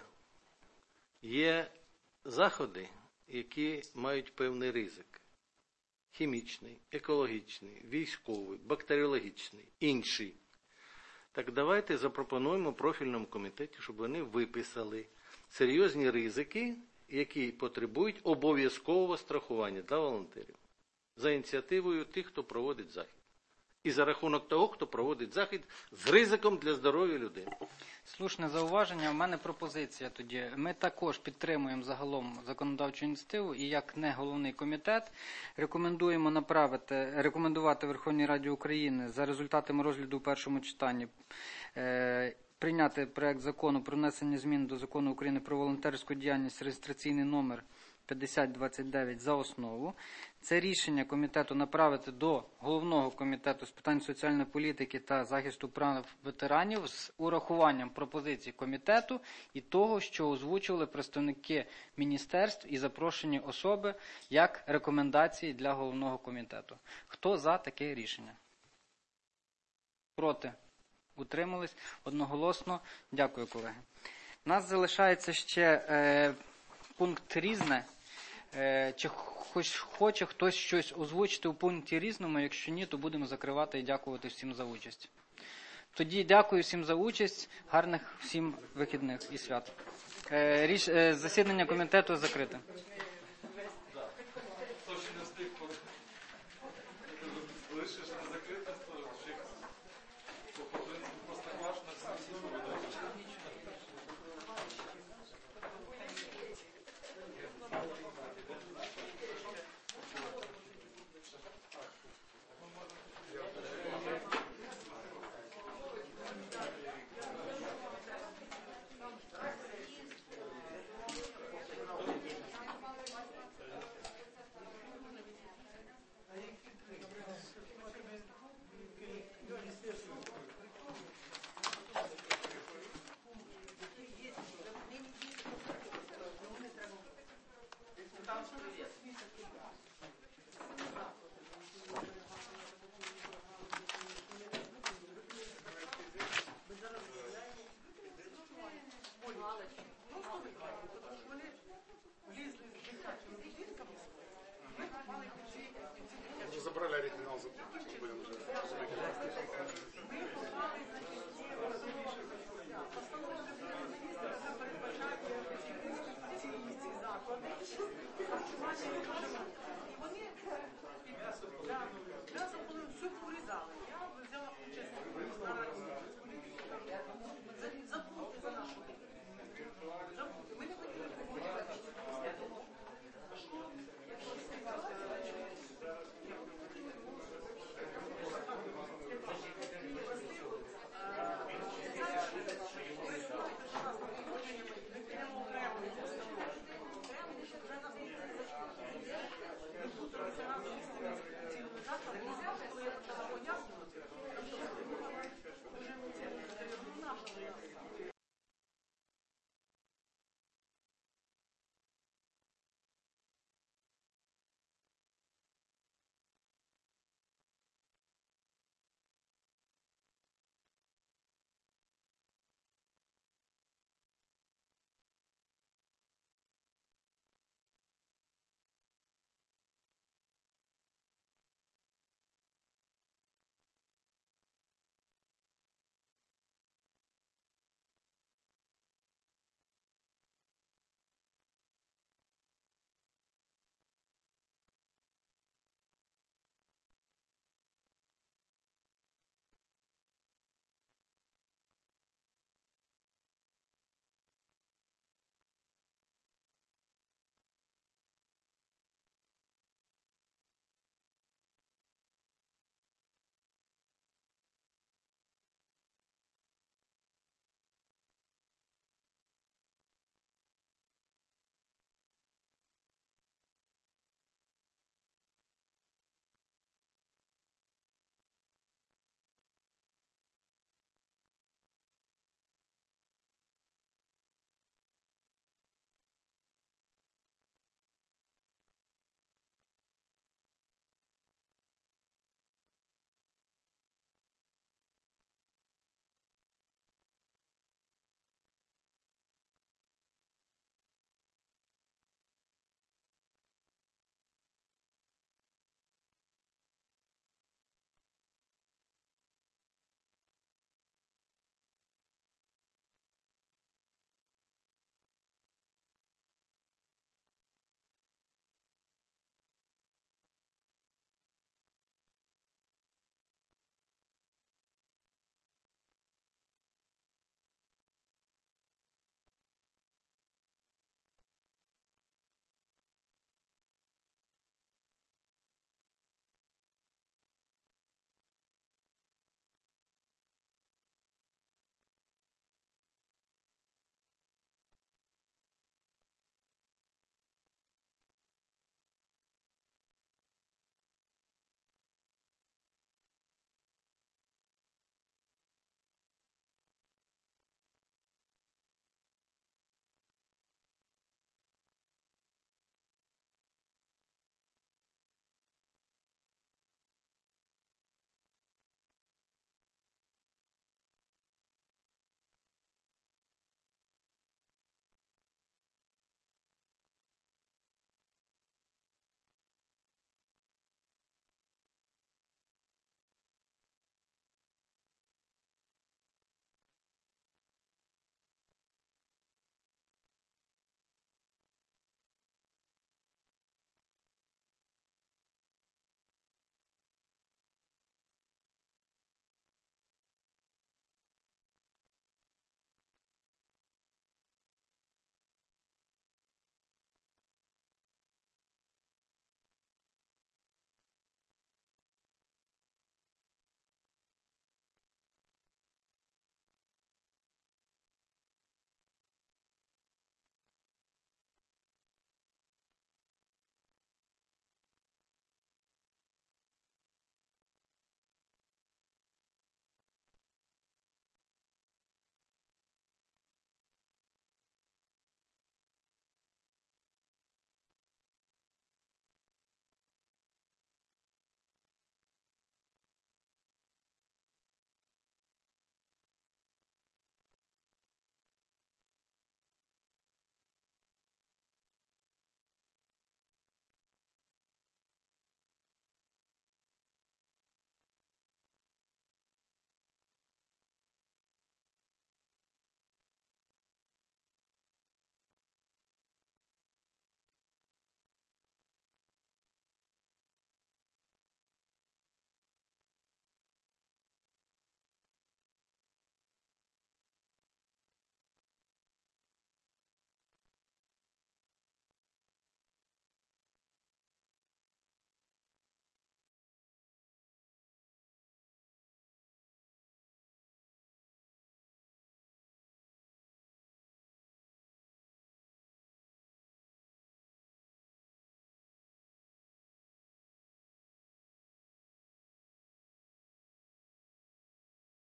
є заходи, які мають певний ризик. Хімічний, екологічний, військовий, бактеріологічний, інший. Так давайте запропонуємо профільному комітеті, щоб вони виписали серйозні ризики, які потребують обов'язкового страхування для волонтерів. За ініціативою тих, хто проводить захід. І за рахунок того, хто проводить захід з ризиком для здоров'я людей. Слушне зауваження. У мене пропозиція тоді. Ми також підтримуємо загалом законодавчу ініціативу і як не головний комітет рекомендуємо направити, рекомендувати Верховній Раді України за результатами розгляду у першому читанні е, прийняти проект закону про внесення змін до Закону України про волонтерську діяльність, реєстраційний номер п'ятдесят двадцять дев'ять за основу. Це рішення комітету направити до головного комітету з питань соціальної політики та захисту прав ветеранів з урахуванням пропозицій комітету і того, що озвучували представники міністерств і запрошені особи як рекомендації для головного комітету. Хто за таке рішення? Проти? Утримались? Одноголосно? Дякую, колеги. У нас залишається ще е, пункт «Різне». Е, чи хоч хоче хтось щось озвучити у пункті «Різному»? Якщо ні, то будемо закривати і дякувати всім за участь. Тоді дякую всім за участь. Гарних всім вихідних і свят. Е, ріш, е, засідання комітету закрите. Вже забрали оригінал, будемо вже. М'ясо були все порізали. Я взяла участь у нараді. Забудьте за нашу. Забудьте. Ми не хотіли